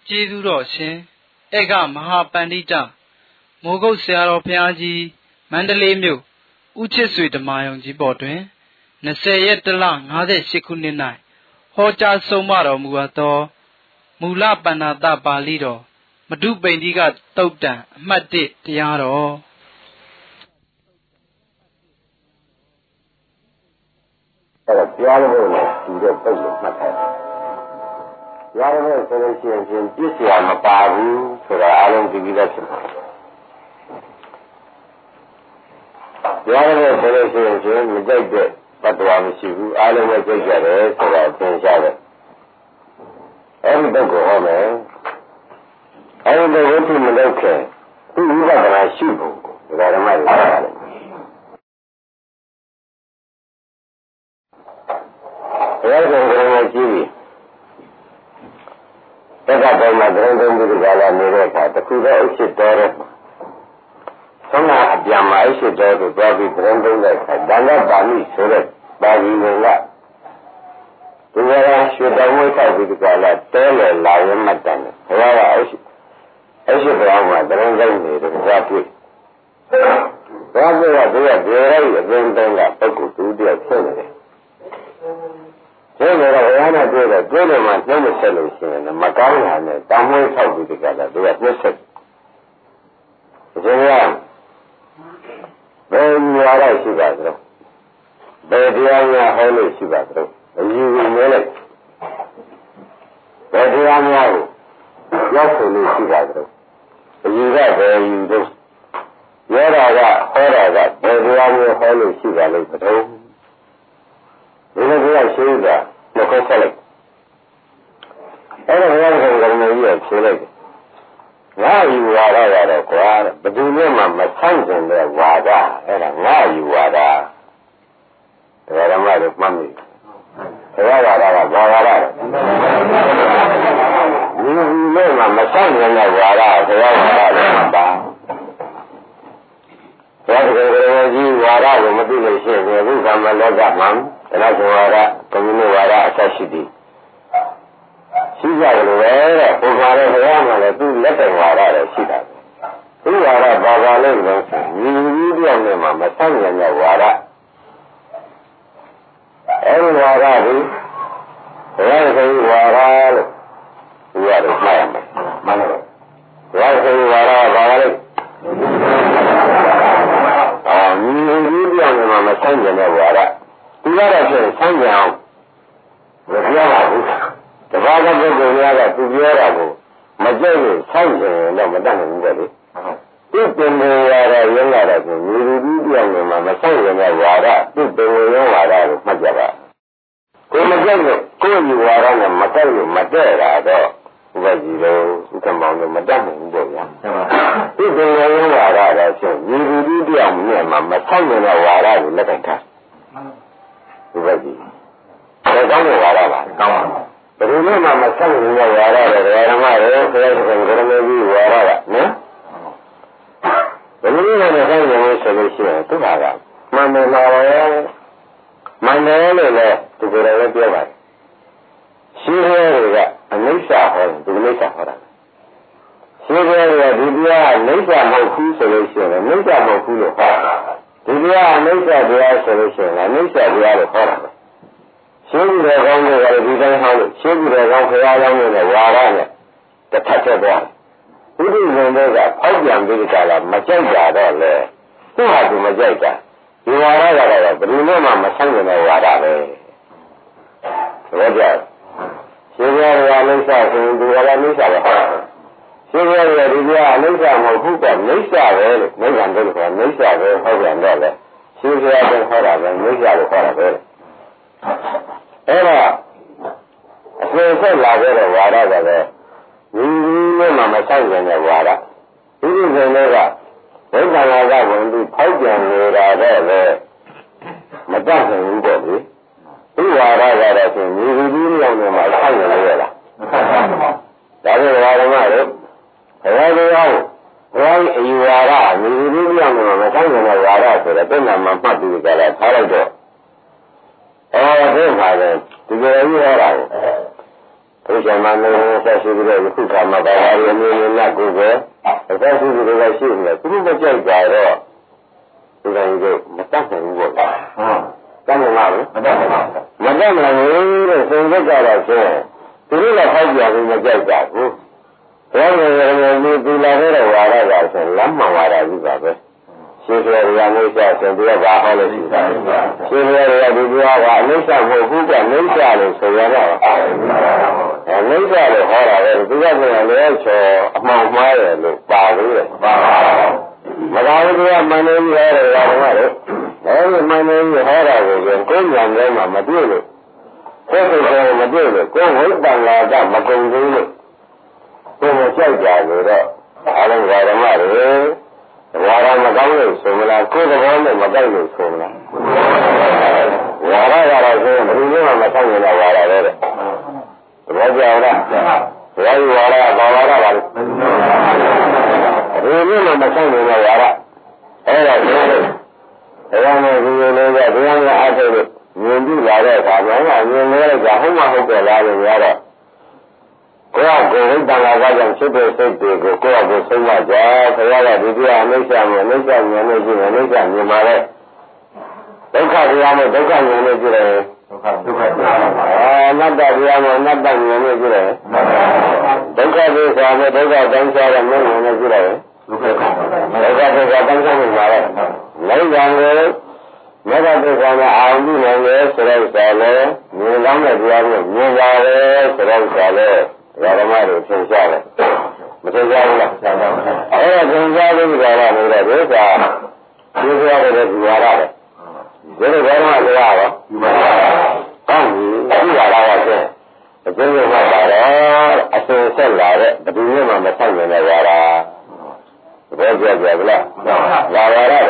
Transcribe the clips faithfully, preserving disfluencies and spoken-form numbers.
ကျေးဇူးတော်ရှင်ဧကမဟာပန္တိတမိုးကုတ်ဆရာတော်ဘုရားကြီးမန္တလေးမြို့ဦးချစ်ဆွေဓမ္မယုံကြီးပေါ်တွင်၂၀ရက်တလ၅၈ခုနှစ်၌ဟောကြားဆုံးမတော်မူအပ်သောမူလပဏ္ဏတပါဠိတော်မတုပိန္တိကသုတ်တံအမှတ်၁တရားတော်အဲ့ဒါကြားလို့လည်းဒီတော့ပုတ်လို့မှတ်ထားတယ်ကြားလို့ဆိုလို့ရှိရင်ပြည့်စရာမပါဘူးဆိုတာအားလုံးသိပြီးသားဖြစ်မှာကြားလို့ဆိုလို့ရှိရင်မကြိုက်တဲ့ဘတ်တော်မရှိဘူးအားလုံးပဲကြိုက်ကြတယ်ဆိုတာသင်ရှားတယ်အဲ့ဒီပုဂ္ဂိုလ်ဟောမယ်အဲ့ဒီဝိသုမလုပ်ခင်သူဝိပဿနာရှုဖို့ကိုဒါဓမ္မတွေပြောရတယ်ဘုရားရှင်ကလည်းကြည့်ပြီးတက္ကသိုလ်မှာဒရုံသုံးပြီးကြလာနေတဲ့အခါတခုတော့အစ်စ်တော်တဲ့ဆုံးမအပြန်မှာအစ်စ်တော်ကိုတွားပြီးဒရုံသုံးတဲ့အခါဒါနပါဠိဆိုတဲ့ပါဠိဝင်ကဒီကရရွှေတော်ဝိသပြီးကြလာတဲလေလာရမှတ်တယ်ဘုရားကအစ်စ်အစ်စ်တော်မှာဒရုံသုံးနေတယ်ကြားတွေ့ဘာလို့လဲသူကဒီရိုက်အပြင်တုံးကပုဂ္ဂိုလ်တူတယောက်ဖြစ်နေတယ်ဒီလိုတော့ဘုရားနဲ့တွေ့တော့တွေ့တယ်မှနှုတ်မဆက်လို့ရှိရင်မကောင်းတာနဲ့တောင်းမွေးဆောက်ပြီးတကယ်တော့သူကနှုတ်ဆက်ဒီလိုဘယ်နေရာလိုက်ရှိပါသလဲဘယ်တရားများဟောလို့ရှိပါသလဲအယူကြီးမဲလိုက်ဘယ်တရားများကိုရောက်ဆိုလို့ရှိပါသလဲအယူကဘယ်အယူတို့ရောတာကဟောတာကဘယ်တရားမျိုးဟောလို့ရှိပါလိမ့်မလို့ဒီလိုကြောင့်ရှိတာမခေါ်ဆက်လိုက်အဲ့ဒါဘုရားရှင်ကလည်းကြီးရဖြေလိုက်တယ်ငါယူဝါဒရတော့ကွာဘယ်သူမှမဆိုင်ကျင်တဲ့ဝါဒအဲ့ဒါငါယူဝါဒဒါဓမ္မတွေမှတ်မိဘုရားဝါဒကဘာဝါဒလဲဒီလိုမှမဆိုင်ကျင်တဲ့ဝါဒဘုရားဝါဒလည်းမပါဘုရားရှင်ကလည်းကြီးဝါဒကိုမသိလို့ရှိရင်ဘုရားမလောကမှာတရားရှင်ဝါဒကွန်မြူနစ်ဝါဒအဆက်ရှိသည်ရှိကြတယ်လို့ပဲတဲ့ဘုရားရဲ့ဘုရားမှာလည်းသူ့လက်တိုင်ဝါဒလည်းရှိတာသူ့ဝါဒဘာသာလို့လဲဆိုညီကြီးပြောင်းနေမှာမဆန့်ကျင်တဲ့ဝါဒအဲဒီဝါဒကိုဘုရားရှင်ဝါဒလို့ဒီရတယ်မှားရမယ်မှန်တယ်ဘုရားရှင်ဝါဒဘာသာလဲအာညီကြီးပြောင်းနေမှာမဆန့်ကျင်တဲ့ဝါဒဒီကတော့ဖြင့်ဆန်းကြအောင်မပြောပါဘူးတပါးကပုဂ္ဂိုလ်များကသူပြောတာကိုမကြိုက်လို့ဆန်းကြင်တော့မတတ်နိုင်ဘူးလေသူပင်နေရတဲ့ရင်းလာတဲ့ကိုညီလူကြီးပြောင်းနေမှာမဆန်းကြင်တဲ့ဝါဒသူပင်နေရဝါဒကိုမှတ်ကြပါကိုမကြိုက်လို့ကိုယ်ယူဝါဒနဲ့မကြိုက်လို့မတည့်တာတော့ဘုရားကြီးတို့ဥက္ကမောင်တို့မတတ်နိုင်ဘူးပေါ့ဗျာသူပင်နေရဝါဒတော့ဖြင့်ညီလူကြီးပြောင်းနေမှာမဆန်းကြင်တဲ့ဝါဒကိုလက်ကင်ထားဒီဘက်ကြီးဒါကောင်းတဲ့ဝါဒပါကောင်းပါဘယ်လိုမှမဆက်နေတဲ့ဝါဒတွေဓမ္မတွေခရစ်ယာန်ကရမေကြီးဝါဒကနော်ဘယ်လိုမှမဆက်နေလို့ဆိုလို့ရှိရင်သူ့ဟာကမှန်တယ်လားမှန်တယ်လို့လည်းဒီကိုယ်လည်းပြောပါတယ်ရှင်းရဲတွေကအနိစ္စဟောတယ်ဒီအနိစ္စဟောတာရှင်းရဲတွေကဒီတရားအနိစ္စမဟုတ်ဘူးဆိုလို့ရှိရင်အနိစ္စမဟုတ်ဘူးလို့ဟောတာဒီတရားအနိစ္စတရားဆိုလို့ရှိရင်အနိစ္စတရားလို့ခေါ်တာပဲရှင်းပြီးတဲ့ကောင်းတွေကလည်းဒီတိုင်းဟောလို့ရှင်းပြီးတဲ့ကောင်းခရားကောင်းတွေနဲ့ဝါရနဲ့တစ်ထပ်ထက်သွားဘုဒ္ဓဇင်တွေကဖောက်ပြန်ပြီးကြလားမကြိုက်ကြတော့လေသူ့ဟာသူမကြိုက်တာဒီဝါရကတော့ဘယ်လိုမှမဆိုင်တဲ့ဝါရပဲဒါကြောင့်ရှင်းရတဲ့အနိစ္စဆိုရင်ဒီကလည်းအနိစ္စပဲဟောရှင်းရတဲ့ဒီကအနိစ္စမဟုတ်ဘူးကနိစ္စပဲလို့နိဗ္ဗာန်တို့ကနိစ္စပဲဟောပြန်တော့လေရှင်းရတဲ့ဟောတာပဲနိစ္စလို့ခေါ်တာပဲအဲ့ဒါအစဉ်ဆက်လာခဲ့တဲ့ဝါဒကလည်းဒီလိုမှမဆိုင်တဲ့ဝါဒဒီလိုဆိုတော့ကဘုရားလာကဝင်ပြီးဖောက်ပြန်နေတာတော့လေမတတ်နိုင်ဘူးပေါ့လေဒီဝါဒကတော့ဖြင့်ဒီလိုဒီလိုနဲ့မှဆိုင်နေရလားဒါပေမဲ့ဝါဒမှာတော့ဘယ်လိုလဲဘယ်အယူဝါဒဒီလိုဒီလိုနဲ့မှဆိုင်နေတဲ့ဝါဒဆိုတော့တဲ့နာမှာမှတ်ပြီးကြတာထားလိုက်တော့အော်ဒီမှာလေဒီလိုကြီးဟောတာကိုဘုရားမင်းတို့ဆက်ရှိပြီးတော့ခုခါမှာဘာသာရေးမျိုးမျိုးနဲ့ကိုယ်ပဲအသက်ရှိပြီးတော့ရှိနေတယ်သူတို့မကြိုက်ကြတော့ဒီကနေ့ကမတတ်နိုင်ဘူးပေါ့ဟုတ်တတ်နိုင်မှာမတတ်နိုင်ပါဘူးမတတ်နိုင်ဘူးတဲ့သင်္ကြန်ကြတော့ဆိုသူတို့လည်းဖောက်ပြပြီးမကြိုက်ကြဘူးဘယ်လိုလဲဒီဒီလာတဲ့ဝါရကဆိုလမ်းမှန်ဝါရကြီးပါပဲရှင်ပြရရမိစ္ဆာဆိုပြီးတော့ဘာဟောလို့ရှိတာရှင်ပြရရဒီပြောကအမိစ္ဆာမဟုတ်ဘူးကမိစ္ဆာလို့ဆိုရတော့အဲမိစ္ဆာလို့ဟောတာပဲသူကပြန်လဲချောအမှောင်မှားတယ်လို့ပါဘူးလေပါမသာဘူးကမန္တလေးဟောတယ်ကတော့အဲဒီမန္တလေးဟောတာကိုကိုယ်ဉာဏ်ထဲမှာမတွေ့လို့ကိုယ်စိတ်ထဲမတွေ့လို့ကိုယ်ဝိတ္တန်လာကမကုန်သေးလို့ကိုယ်မကြိုက်ကြလို့တော့အားလုံးဓမ္မတွေဝါရမကောင်းလို့ဆိုမလားကိုယ်သဘောနဲ့မကြိုက်လို့ဆိုမလားဝါရကတော့ဆိုဘယ်လိုမှမဆိုင်ရင်တော့ဝါရပဲတဲ့ဘောကြောက်လားဘယ်လိုဝါရဘာဝါရပါလဲဘယ်လိုမှမဆိုင်ရင်တော့ဝါရအဲ့ဒါဆိုတရားနဲ့ဒီလိုလေးကတရားနဲ့အားထုတ်လို့မြင်ပြီးလာတဲ့အခါမှာမြင်လို့ကဟုတ်မှဟုတ်တယ်လားလို့ပြောတော့ကိုယ်ကကိုယ်ဝိတ္တနာကကြောင့်ဖြစ်တဲ့စိတ်တွေကိုကိုယ့်အကိုဆုံးမကြဆရာကဒီပြအနိစ္စမျိုးအနိစ္စဉာဏ်နဲ့ကြည့်အနိစ္စမြင်ပါလေဒုက္ခတရားနဲ့ဒုက္ခဉာဏ်နဲ့ကြည့်တယ်ဒုက္ခဒုက္ခတရားအနတ္တတရားနဲ့အနတ္တဉာဏ်နဲ့ကြည့်တယ်ဒုက္ခသစ္စာနဲ့ဒုက္ခတိုင်းခြားတဲ့ဉာဏ်နဲ့ကြည့်တယ်ဒုက္ခဒုက္ခသစ္စာတိုင်းခြားနေပါလေလိုက်ကြံလို့မေတ္တာသစ္စာနဲ့အာရုံပြုနိုင်တယ်ဆိုတော့ဆရာလည်းမြင်ကောင်းတဲ့တရားကိုမြင်ပါလေဆိုတော့ဆရာလည်းဓမ္မတွေသင်ရှားတယ်မသင်ရှားဘူးလားအဲ့ဒါသင်ရှားလို့ကြတာလို့လေဒီကဒီကြရတယ်ဒီဝါရတယ်ဒီလိုဓမ္မတွေရောဒီဝါရကောင်းပြီဒီဝါရကကျအကျဉ်းချုပ်မှပါတော့အစင်ဆက်လာတဲ့ဘယ်သူမှမဆိုင်နေတဲ့ဝါရဘယ်ကြကြဗလားဝါရရတယ်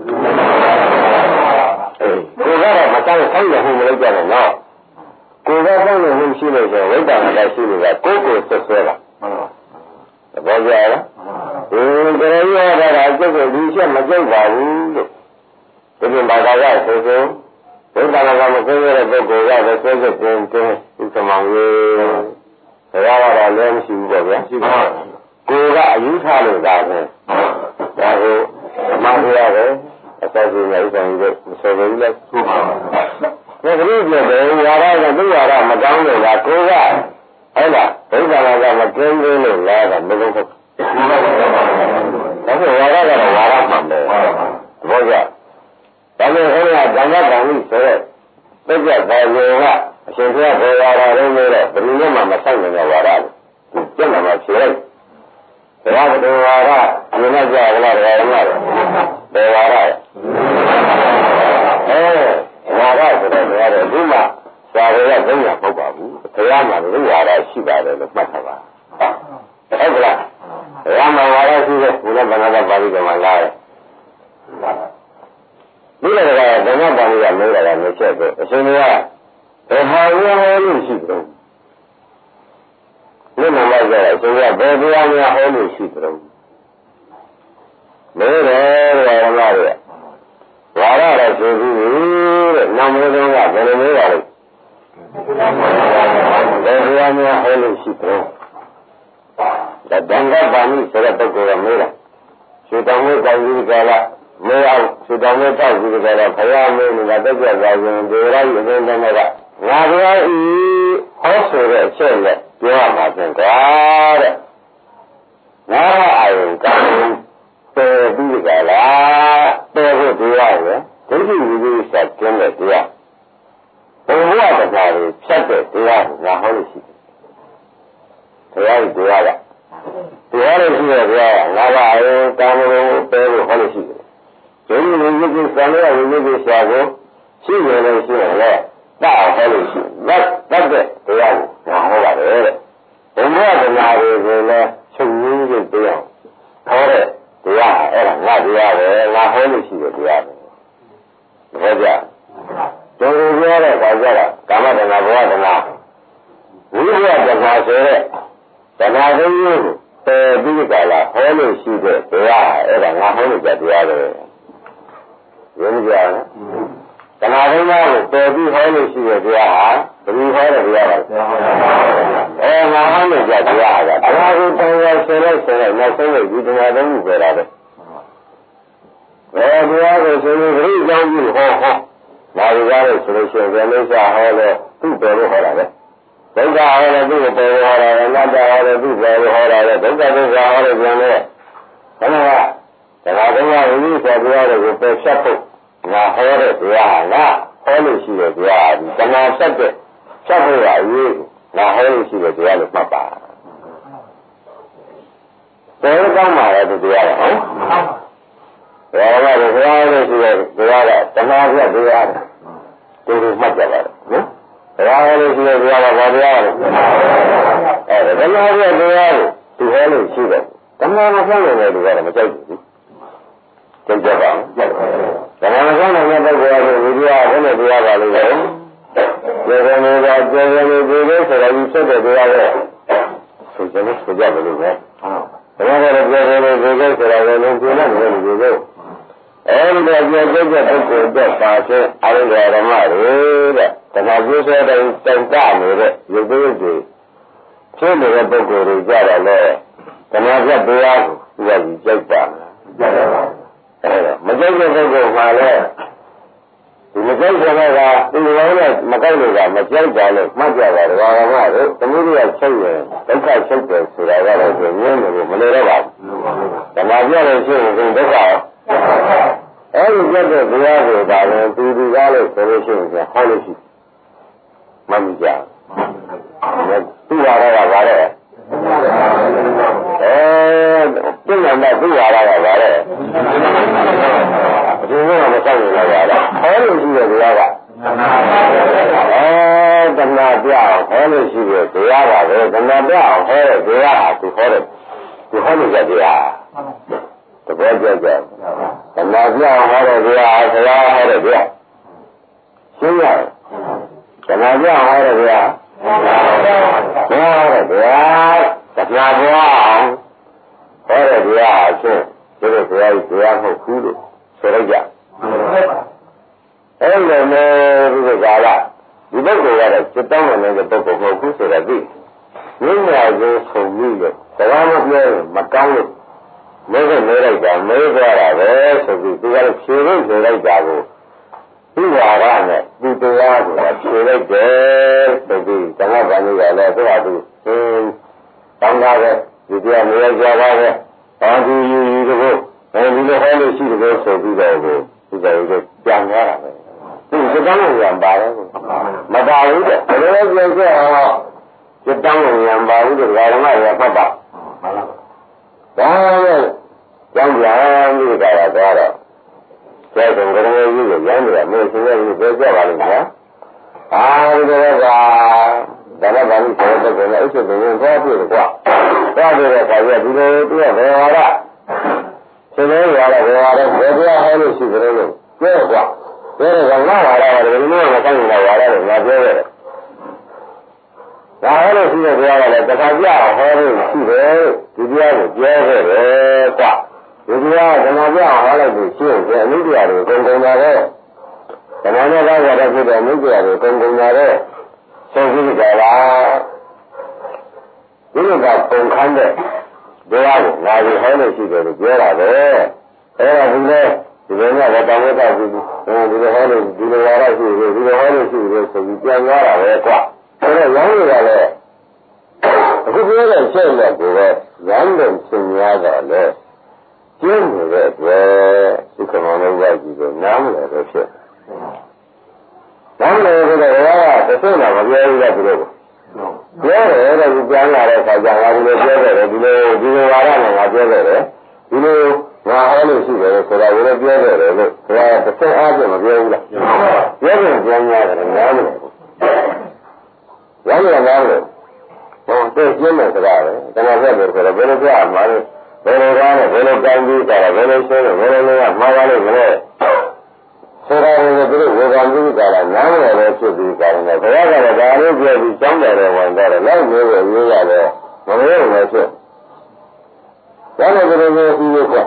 ကိုယ်ကတော့မဆိုင်ဆိုင်ရမှုမလုပ်ကြနဲ့နော်ကိုယ်ကတောင်းလို့ရှိလို့ဆိုဝိတ္တနာရှိလို့ကကိုယ်ကိုဆွဆွဲတာသဘောကျလားဒီကရေရောတာအကျုပ်ကိုဒီချက်မကြိုက်ပါဘူးလို့ဒီပြင်ဘာသာကဆိုဆိုဝိတ္တနာကမဆွဲရတဲ့ပုဂ္ဂိုလ်ကပဲဆွဲဆွဲတင်းတင်းဥက္ကမောင်ကြီးဘယ်ကတော့လည်းမရှိဘူးပေါ့ဗျာရှိပါကိုယ်ကအယူထားလို့ဒါပဲဒါကိုအမှန်တရားပဲအစောကြီးနဲ့ဥပ္ပံကြီးမဆိုဘူးလေဟုတ်ပါဘူးဒီလိုပြောတယ်ဝါရကသူ့ဝါရမကောင်းလို့လားကိုကအဲ့ဒါဒုက္ခလာကမကင်းသေးလို့လားကမလို့ဟုတ်ဒါဆိုဝါရကတော့ဝါရမှန်တယ်ဘောကြဒါနဲ့ဟိုကဓမ္မတန်ကြီးဆိုတဲ့သိကြပါရောကအရှင်ဘုရားဘောဝါရလုံးလို့တော့ဘယ်နည်းမှမဆိုင်နေတဲ့ဝါရကိုကျင့်လာမှဖြေလိုက်ဒါကတော်ဝါရမြင်လိုက်ကြလားတော်ဝါရတော်ဝါရအဲဝါရဆိုတော့ဘုရားတဲ့ဒီမှာသာရကသုံးရပုတ်ပါဘူးဘုရားမှာလူဝါရရှိပါတယ်လို့မှတ်ထားပါဟုတ်ကလားဘုရားမှာဝါရရှိတဲ့ဘုရားဗန္ဒပါဠိတော်မှာလာတယ်ဒီလိုကဓမ္မပါဠိကလို့ရတယ်မျိုးချက်ပဲအရှင်ကဘယ်ဟာရောလို့ရှိတယ်ဒီမှာလည်းကြတယ်အရှင်ကဘယ်ဘုရားများဟောလို့ရှိတယ်လို့တယ်ဓမ္မတွေဝါရလည်းဆိုပြီးတဲ့နာမည်တော်ကဘယ်လိုမျိုးပါလဲဘယ်ဘုရားများဟောလို့ရှိတယ်ဒါတန်ခါပါဠိဆိုတဲ့ပုဂ္ဂိုလ်ကမေးတာရွှေတောင်လေးကောင်းကြီးကလာမေးအောင်ရွှေတောင်လေးတောက်ကြီးကလာခရမင်းကတက်ကြပါရင်ဒီရိုက်အင်းတဲ့ကငါဘုရားဤဟောဆိုတဲ့အချက်နဲ့ပြောရမှာပြန်ကွာတဲ့ငါအာယုံကောင်းတယ်ပြီးကြလားတယ်ဖို့တရားရယ်ဒိဋ္ဌိဝိသေသကျင်းတဲ့တရားဘုရားတရားတွေဖြတ်တဲ့တရားကိုငါဟောလို့ရှိတယ်တရားကြီးတရားကတရားလို့ရှိတဲ့ဘုရားငါးပါးကိုကာမဂုဏ်ပဲလို့ဟောလို့ရှိတယ်ဒိဋ္ဌိဝိသေသစံရဝိသေသဆရာကိုရှိရလို့ရှိရင်လည်းတာဟောလို့ရှိတယ်တတ်တဲ့တရားကိုငါဟောပါတယ်တဲ့ဘုရားတရားတွေကိုလည်းချုပ်ရင်းလို့တရားဟောတဲ့တရားအဲ့ဒါငါတရားပဲငါဟောလို့ရှိတဲ့တရားပဲဟုတ်ကြတော်တော်ပြောတဲ့ခါကျတော့ကာမတဏ္ဍဘဝတဏ္ဍဝိရိယတဏ္ဍဆိုတဲ့တဏ္ဍသို့ကိုပယ်ပြီးကြလားဟောလို့ရှိတဲ့တရားအဲ့ဒါငါဟောလို့ကြတရားပဲရင်းကြလားတဏှာဘုံသားကိုပယ်ပြီးဟောလို့ရှိတဲ့တရားဟာဘယ်လိုဟောတဲ့တရားလဲအဲလို့ကြတရားကတရားကိုတောင်းရဆယ်လိုက်ဆယ်လိုက်နောက်ဆုံးလို့ဒီတရားသုံးခုပဲတာပဲဘယ်တရားကိုဆိုရင်ပြိကြောင်းကြီးဟောဟောဒါတွေကားလို့ဆိုလို့ရှိရင်ဘယ်လိုစဟောလဲသူ့ပဲလို့ဟောတာပဲဒုက္ခဟောတယ်သူ့ပဲလို့ဟောတာပဲအနတ္တဟောတယ်သူ့ပဲလို့ဟောတာပဲဒုက္ခဒုက္ခဟောတယ်ပြန်လဲခဏကတရားသုံးပါးဝိနည်းဆိုတရားတွေကိုပယ်ဖြတ်ဖို့ငါဟောတဲ့တရားဟာငါဟောလို့ရှိတဲ့တရားဟာဒီတဏှာဆက်တဲ့ဆက်ဖို့ရအရေးငါဟောလို့ရှိတဲ့တရားလို့မှတ်ပါဘယ်ကောင်းပါလဲဒီတရားကဟုတ်ဘယ်မှာလဲဘုရားလို့ရှိတဲ့တရားကတဏှာပြတရားတူတူမှတ်ကြပါလားနော်ဘုရားလို့ရှိတဲ့တရားကဘာတရားလဲအဲတဏှာပြတရားကိုသူဟောလို့ရှိတယ်တဏှာမဆောင်တဲ့လူကတော့မကြိုက်ဘူးကြိုက်ကြပါဘူးတဏှာမဆောင်တဲ့ပုဂ္ဂိုလ်ကဒီတရားဘယ်လိုတရားပါလဲကျေရမေကကျေရမေဒီလိုဆိုတော့ဒီဆက်တဲ့တရားရဲ့ဆိုကြလို့ဆိုကြတယ်လို့ပဲဘယ်လိုလဲကျေရမေဒီလိုဆိုတော့လည်းလုံးကျနေတယ်ဒီလိုအဲဒီတော့ကျေကျတဲ့ပုဂ္ဂိုလ်အတွက်ပါခြင်းအရိယဓမ္မတွေတဲ့တဏှာကျိုးဆွဲတဲ့တိုင်တနေတဲ့ရုပ်သေးတွေဖြစ်နေတဲ့ပုဂ္ဂိုလ်တွေကြတော့လေတဏှာပြတရားကိုသူကကြိုက်ပါကြတယ်ပါအဲတော့မကြိုက်တဲ့ပုဂ္ဂိုလ်မှာလည်းဒီမကြိုက်တဲ့ကဒီလိုနဲ့မကြိုက်လို့ကမကြိုက်တာလို့မှတ်ကြပါတော့ဘာမှလို့သမီးတွေကချုပ်ရင်ဒုက္ခချုပ်တယ်ဆိုတာကတော့ညင်းတယ်လို့မလို့တော့ပါဘူးဓမ္မပြလို့ရှိရင်ဒုက္ခရောအဲဒီကြတဲ့တရားကိုဒါလည်းသူဒီကားလို့ဆိုလို့ရှိရင်ဟောလို့ရှိမှတ်ကြသူ့ဟာကဘာလဲအဲပြည့်ညံတဲ့သူ့ဟာကဘာလဲဒီလိုမဆောက်နေလာရတာဟောလို့ရှိတဲ့တရားကအဲတဏှာပြအောင်ဟောလို့ရှိတဲ့တရားပါပဲတဏှာပြအောင်ဟောတဲ့တရားဟာသူဟောတဲ့သူဟောလို့တဲ့တရားတပည့်ကြကြတဏှာပြအောင်ဟောတဲ့တရားဆရာဟောတဲ့တရားရှင်းရတယ်တဏှာပြအောင်ဟောတဲ့တရားဟောတဲ့တရားတဏှာပြအောင်ဟောတဲ့တရားအချင်းဒီလိုတရားကြီးတရားမဟုတ်ဘူးလို့ဆိုလိုက်ကြအဲ့လိုမျိုးဒီကလာဒီပုဂ္ဂိုလ်ကတော့စိတ်တောင်းနေတဲ့ပုဂ္ဂိုလ်မဟုတ်ဘူးဆိုတာသိမြင်ရကိုဆုံပြီးတော့တရားမပြောရင်မကောင်းလို့မဲကမဲလိုက်တာမဲကြတာပဲဆိုပြီးသူကလည်းဖြေလို့ဖြေလိုက်တာကိုဒီဝါရနဲ့ဒီတရားကိုဖြေလိုက်တယ်ဆိုပြီးဓမ္မဗန္ဓုကလည်းသူ့ဟာသူအင်းတောင်းတာပဲဒီတရားမဲကြပါပဲဘာသူယူယူတော့အဲဒီလိုဟောလို့ရှိတယ်ဆိုပြီးတော့ကိုဒီကလေးကြံရတာပဲသူစတောင်းလို့ရံပါတယ်မပါဘူးတဲ့ဘယ်လိုပြောခဲ့အောင်စတောင်းလို့ရံပါဘူးတဲ့ဓမ္မရဖတ်ပါဒါနဲ့ကျောင်းပြန်ပြီးကြတာတော့ကျေတုံကလေးကြီးကိုရမ်းနေတာမျိုးစင်းရည်ပြောကြပါလိမ့်မယ်အာဒီတော့ကဒါလည်းဘာလို့ဆိုတော့ဒီလိုအစ်စ်တွေဟောပြတယ်ကွာဟောပြတဲ့ခါကျဒီလိုသူကဘယ်ဟာလဲဒီလိုရတာဘယ်ဟာလဲဘယ်တရားဟောလို့ရှိကြတယ်လို့ပြောကွာပြောတော့ငါဟာလာတယ်ဒီလိုမဆိုင်ဘူးလားဟာလာတယ်ငါပြောရတယ်ဒါဟောလို့ရှိတဲ့တရားကလည်းတခါပြဟောလို့ရှိတယ်ဒီတရားကိုပြောခဲ့တယ်ကွာဒီတရားကဓမ္မပြဟောလိုက်လို့ရှိရင်အနုတရားတွေကုန်ကုန်လာတဲ့ဓမ္မနဲ့ကားရတဲ့ဖြစ်တဲ့အနုတရားတွေကုန်ကုန်လာတဲ့ဆုံးဖြတ်ကြလားဒီလိုကပုံခန်းတဲ့တရားကိုငါဒီဟောလို့ရှိတယ်လို့ပြောတာပဲအဲ့ဒါဒီလေဒီလိုနဲ့တောင်းဝတ်တာဒီဒီလိုဟောလို့ဒီလိုရရှိတယ်ဒီလိုဟောလို့ရှိတယ်ဆိုပြီးပြန်သွားတာပဲကွာအဲ့တော့ရောင်းရတာလေအခုပြောတဲ့စိတ်နဲ့ကိုယ်ပဲရမ်းတယ်သင်ရတာလေကျင်းနေတဲ့အတွက်ဒီကမောင်လေးရိုက်ကြည့်လို့နားမလည်တော့ဖြစ်နားမလည်ဆိုတော့ဘာကတစ်စိတ်တော့မပြောဘူးလားသူတို့ပြောတယ်တဲ့ဒီပြန်လာတဲ့အခါကျငါဒီလိုပြောတယ်ဒီလိုဒီလိုဝါရနဲ့ငါပြောတယ်ဒီလိုငါဟောလို့ရှိတယ်ဆိုတာကိုလည်းပြောတယ်လို့ဒါကတစ်စိတ်အားဖြင့်မပြောဘူးလားပြောရင်ပြန်ရတယ်နားမလည်ဘူးရမ်းရနားလို့ဟောသိကျင်းတဲ့စကားပဲတမန်ဆက်တယ်ဆိုတော့ဘယ်လိုပြောရမှာလဲဘယ်လိုကားနဲ့ဘယ်လိုကောင်းပြီးကြတာဘယ်လိုရှင်းလို့ဘယ်လိုလဲမှားပါလိမ့်မလဲဆိုတာကိုသူတို့ဝေဖန်ပြီးကြတာနားမလည်လို့ဖြစ်ပြီးကြတယ်ဘုရားကလည်းဒါလေးပြောပြီးကြောင်းတယ်ဝင်တယ်လိုက်မျိုးပဲရေးရတယ်မလို့လည်းဖြစ်ဒါနဲ့ဘယ်လိုမျိုးပြီးရကြ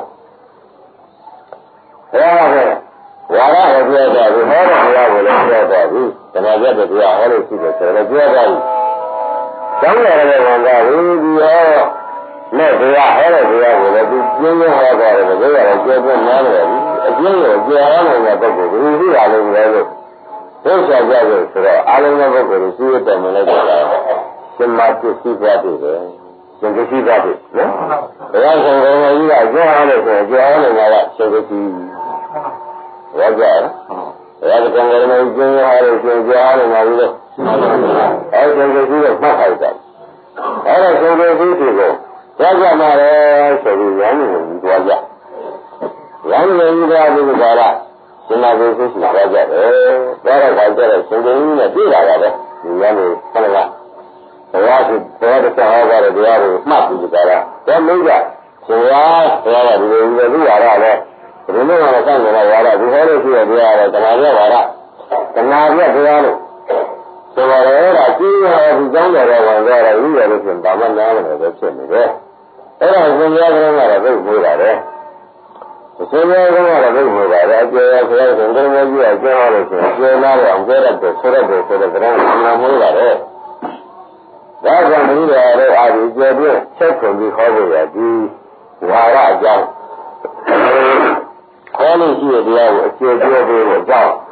ဘုရားကဝါရကိုပြောတာဒီဟောတဲ့ဘုရားကိုလည်းပြောတာဒီတမန်ကျက်တဲ့ဘုရားဟောလို့ရှိတယ်ဆိုတော့ပြောတာဒီကျောင်းရတဲ့ဝန်ကဒီရောနဲ့တရားဟဲတဲ့တရားကိုလည်းသူကျင်းကျင်းဟောကြတယ်ဘယ်လိုလဲကျေပြတ်နားတယ်အကျဉ်းကိုကြာရနိုင်တဲ့ပုဂ္ဂိုလ်ဘယ်လိုရှိရလဲလို့ဘုရားကြလို့ဆိုတော့အာလုံးတဲ့ပုဂ္ဂိုလ်ကိုသိရတဲ့မလိုက်တော့ရှင်မပစ္စည်းသွားပြီလေရှင်ပစ္စည်းသွားပြီနော်ဘုရားရှင်ကိုယ်ကြီးကကြောက်ရလို့ဆိုကြောက်ရနေတာကရှင်ပစ္စည်းရောကြတယ်ဘုရားကံကလည်းကျင်းရလို့ရှင်ကြောက်ရနေတာလို့အဲရှင်ပစ္စည်းကိုမှတ်ထားတယ်အဲ့ဒါရှင်ပစ္စည်းကိုကြောက်ကြမှာလေဆိုပြီးရန်နေကြီးသွားကြရန်နေကြီးသွားပြီးကြလားရှင်မကိုသိရှိသွားကြတယ်။ဒါတော့ခါကျတော့ရှင်ကြီးနဲ့တွေ့လာတာပဲ။ဒီရန်နေခဏကဘုရားရှိဘုရားတရားဟောတာတရားကိုမှတ်ပြီးကြတာ။ဒါမိတ်ကရှင်ရဘုရားကဒီလိုလိုလူရတာပဲ။ဒီလိုမှမဆိုင်ကြတော့ရတာဒီဟောလို့ရှိရတရားတော့တဏှာပြပါလား။တဏှာပြတရားလို့ဆိုတော့အဲ့ဒါကြီးရဒီကြောင်းတော်ဝင်ကြတယ်ဥရလို့ဆိုရင်ဘာမှနားမလဲပဲဖြစ်နေတယ်။အဲ့ဒါရှင်ရကလည်းကတော့သိဖို့ရတယ်။ဆင်းရဲကတော့လည်းဘုရားလည်းအကျေရဆိုတဲ့ဒုက္ခကြီးအကျိုးလို့ဆိုရင်ကျေနာတော့ကျေရတယ်ဆိုရတယ်ဆိုတဲ့ကြမ်းနာမိုးရတယ်။ဒါကြောင့်ဒီလိုရတဲ့အာဒီကျေပြည့်ဆက်ခွန်ပြီးဟောဖို့ရဒီဝါရအကြောင်းခေါ်လို့ရှိတဲ့တရားကိုအကျေပြောပေးဖို့ကြောင်း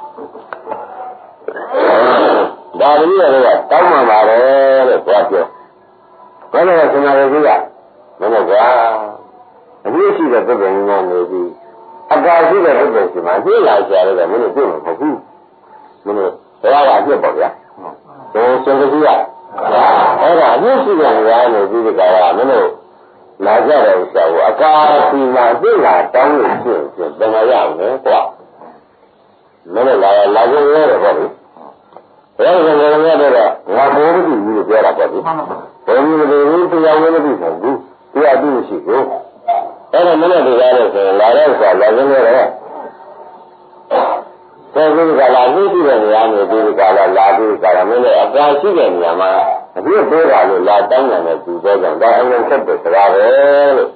ဒါတည်းရတော့တောင်းမှန်ပါတယ်လို့ပြောပြော။ဘယ်လိုဆင်နာရကြီးကမဟုတ်ကွာအနည်းရှိတဲ့ပုဂ္ဂိုလ်များနေပြီးအကာရှိတဲ့ပုဂ္ဂိုလ်ရှိမှသိလာကြတယ်ကမင်းတို့သိမှာမဟုတ်ဘူးမင်းတို့ဘယ်ကအပြစ်ပေါ့ဗျာဒါဆိုရှင်ကြီးကအဲ့ဒါအနည်းရှိတဲ့နေရာနေပြီးဒီကရာမင်းတို့လာကြတဲ့ဥစ္စာကိုအကာရှိမှသိလာတောင်းလို့ဖြစ်ဖြစ်ဘယ်မှာရအောင်လဲကွာမင်းတို့လာလာကြရတယ်ပေါ့ဗျာဘယ်လိုလဲတော့ငါဘိုးမသိဘူးလို့ပြောတာပေါ့ဗျာဘယ်လိုလဲဘူးတရားဝင်မသိဘူးတရားအတူရှိကိုအဲ့ဒါမနဲ့တရားလို့ဆိုရင်လာတဲ့ဥစ္စာလာရင်းနဲ့တော့သောကုကလာသိရှိတဲ့နေရာမျိုးဒီကလာလာပြီးကလာမင်းလည်းအကာရှိတဲ့နေရာမှာအပြည့်ပေးတာလို့လာတောင်းတယ်နဲ့သူပြောကြတယ်ဒါအရင်ဆက်တဲ့စကားပဲလို့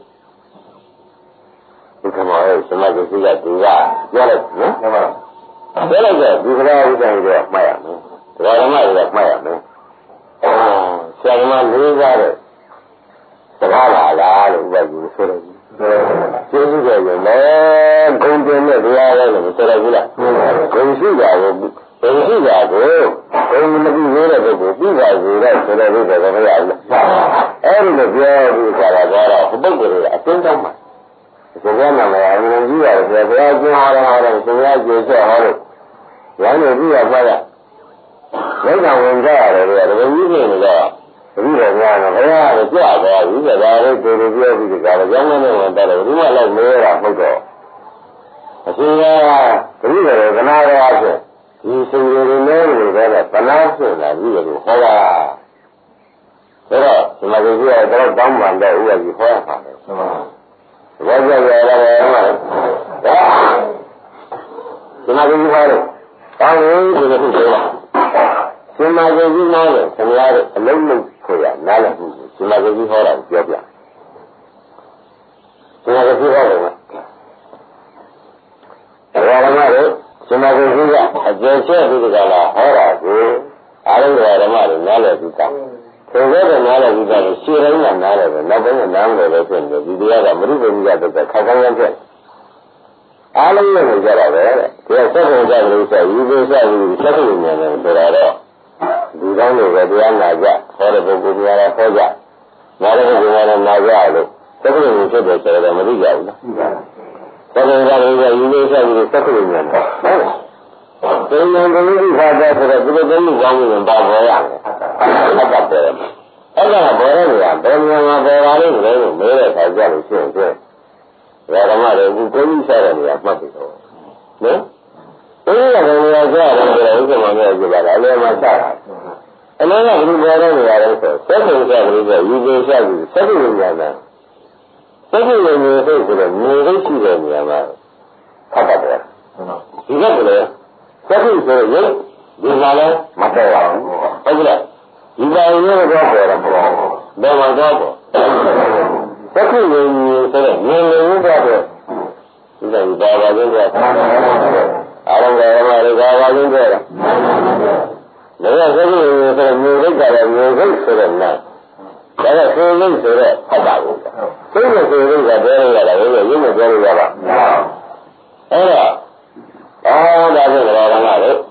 ဒီကမှာစမဂ္ဂစီကသူကပြောလိုက်နော်ပြောလိုက်တော့ဒီကလာဥဒ္ဒံကိုမှတ်ရမယ်ဒါဓမ္မတွေကမှတ်ရမယ်ဆရာမလေးကားတဲ့စကားလာလားလို့ဥပ္ပယဆိုတယ်ကျေးဇူးတော်ရင်လည်းဂုံတင်တဲ့တရားလည်းမဆိုရဘူးလားဂုံရှိတာကိုဂုံရှိတာကိုဂုံမပြီးသေးတဲ့ပုဂ္ဂိုလ်ပြီးပါစေတဲ့ဆိုတဲ့ဘုရားကမရဘူးလားအဲ့ဒီလိုပြောပြီးကြတာကတော့ဘုပုဂ္ဂိုလ်ကအတင်းတောင်းမှာဒီကနေ့မှအရင်ကြီးရတယ်ဘုရားကျင်းဟောတယ်ဟောတယ်ဘုရားကျေးဇူးဟောတယ်ရန်နေပြီးရပါလားလက်ဆောင်ဝင်ကြရတယ်ဗျာတကယ်ကြီးနေတော့ဒီလိုများတော့ဘုရားကကြာသွားပြီကဒါလေးကိုလိုပြောပြီးကြတယ်ကျောင်းထဲမှာတက်တယ်ဒီမှာလည်းမဲတာမဟုတ်တော့အရှင်ကတတိယရကနာရအဖြစ်ဒီစင်ရည်တွေလည်းလို့ပဲပနာဖြစ်လာပြီးလို့ဟောတာဒါတော့ဒီမှာကြီးကတော့တောင်းပန်တဲ့ဥပဒေဟောရမှာလေဘာကြောင့်လဲလဲဒါဒီမှာကြီးဟောတယ်တောင်းရင်ဒီလိုဖြစ်သွားရှင်မာကြီးကြီးနားတယ်ခင်ဗျားတို့အလုံးလုံးဆိုရနားလည်မှုရှင်မာကြီးဟောတာကိုပြောပြရှင်မာကြီးဟောတယ်ကဘာဓမ္မတို့ရှင်မာကြီးကအကျေကျက်ပြီးကြလားဟောတာကိုအားလုံးဓမ္မတွေနားလည်ပြီးသားဆိုတော့နားလည်ပြီးသားရှင်းတိုင်းကနားလည်တယ်နောက်ပိုင်းကနားမလည်လို့ဖြစ်နေတယ်ဒီတရားကမရုပ်ပရိယတ်တဲ့ခါကောင်းရတဲ့အားလုံးနဲ့ကြတာပဲတဲ့ဒီကစက်ကုန်ကြလို့ဆိုယူပေးဆက်ပြီးစက်ကုန်နေတယ်ဆိုတော့ဒီကောင်းတွေကတရားနာကြဟောတဲ့ပုဂ္ဂိုလ်များလည်းဟောကြနားတဲ့ပုဂ္ဂိုလ်များလည်းနာကြလို့သက္ကရာဖြစ်တယ်ဆိုတော့မသိကြဘူးလားသက္ကရာတွေကယူလေးဆက်ပြီးသက္ကရာများတယ်ဟုတ်လားဒီလိုလိုကြီးဖာတဲ့ဆိုတော့ဒီလိုလိုကောင်းရင်ပါပေါ်ရတယ်ဟုတ်ကဲ့တယ်အဲ့ဒါကပေါ်ရနေတာဘယ်မှာမှာပေါ်လာလို့လဲလို့မေးတဲ့အခါကျလို့ရှိရင်ကျဲဓမ္မတွေအခုကိုကြီးစားတဲ့နေရာမှတ်ပြီးတော့နော်ဒီလိုကောင်တွေကကြားတယ်ဆိုတော့ဥက္ကမမျိုးကြည့်ပါလားအလဲမှာစတာအလဲကဘယ်လိုပြောရလဲရလဲဆိုစက်ကုန်စားပြီးတော့ယူပေးစားပြီးစက်ကုန်ညာနာစက်ကုန်မျိုးဆိုတော့မြေရိပ်ရှိတဲ့နေရာမှာဖတ်တယ်ဒီကလည်းစက်ကုန်ဆိုရင်ဒီမှာလည်းမတော်ပါဘူးဟုတ်ကဲ့ဒီပါရင်တော့ပေါ်တယ်ပေါ့ဘယ်မှာတော့ပေါ့စက်ကုန်မျိုးဆိုတော့မြေလုံးတော့ဒီကဘာပါလဲကအားလုံးကဓမ္မတွေကဘာလို့ပြောတာ 내가 거기에서 묘기자가 묘기 소리나 내가 소리 소리 하다고 소리 소리가 되어야 왜 이거 되어야 봐 에라 아 나도 그러나 말이야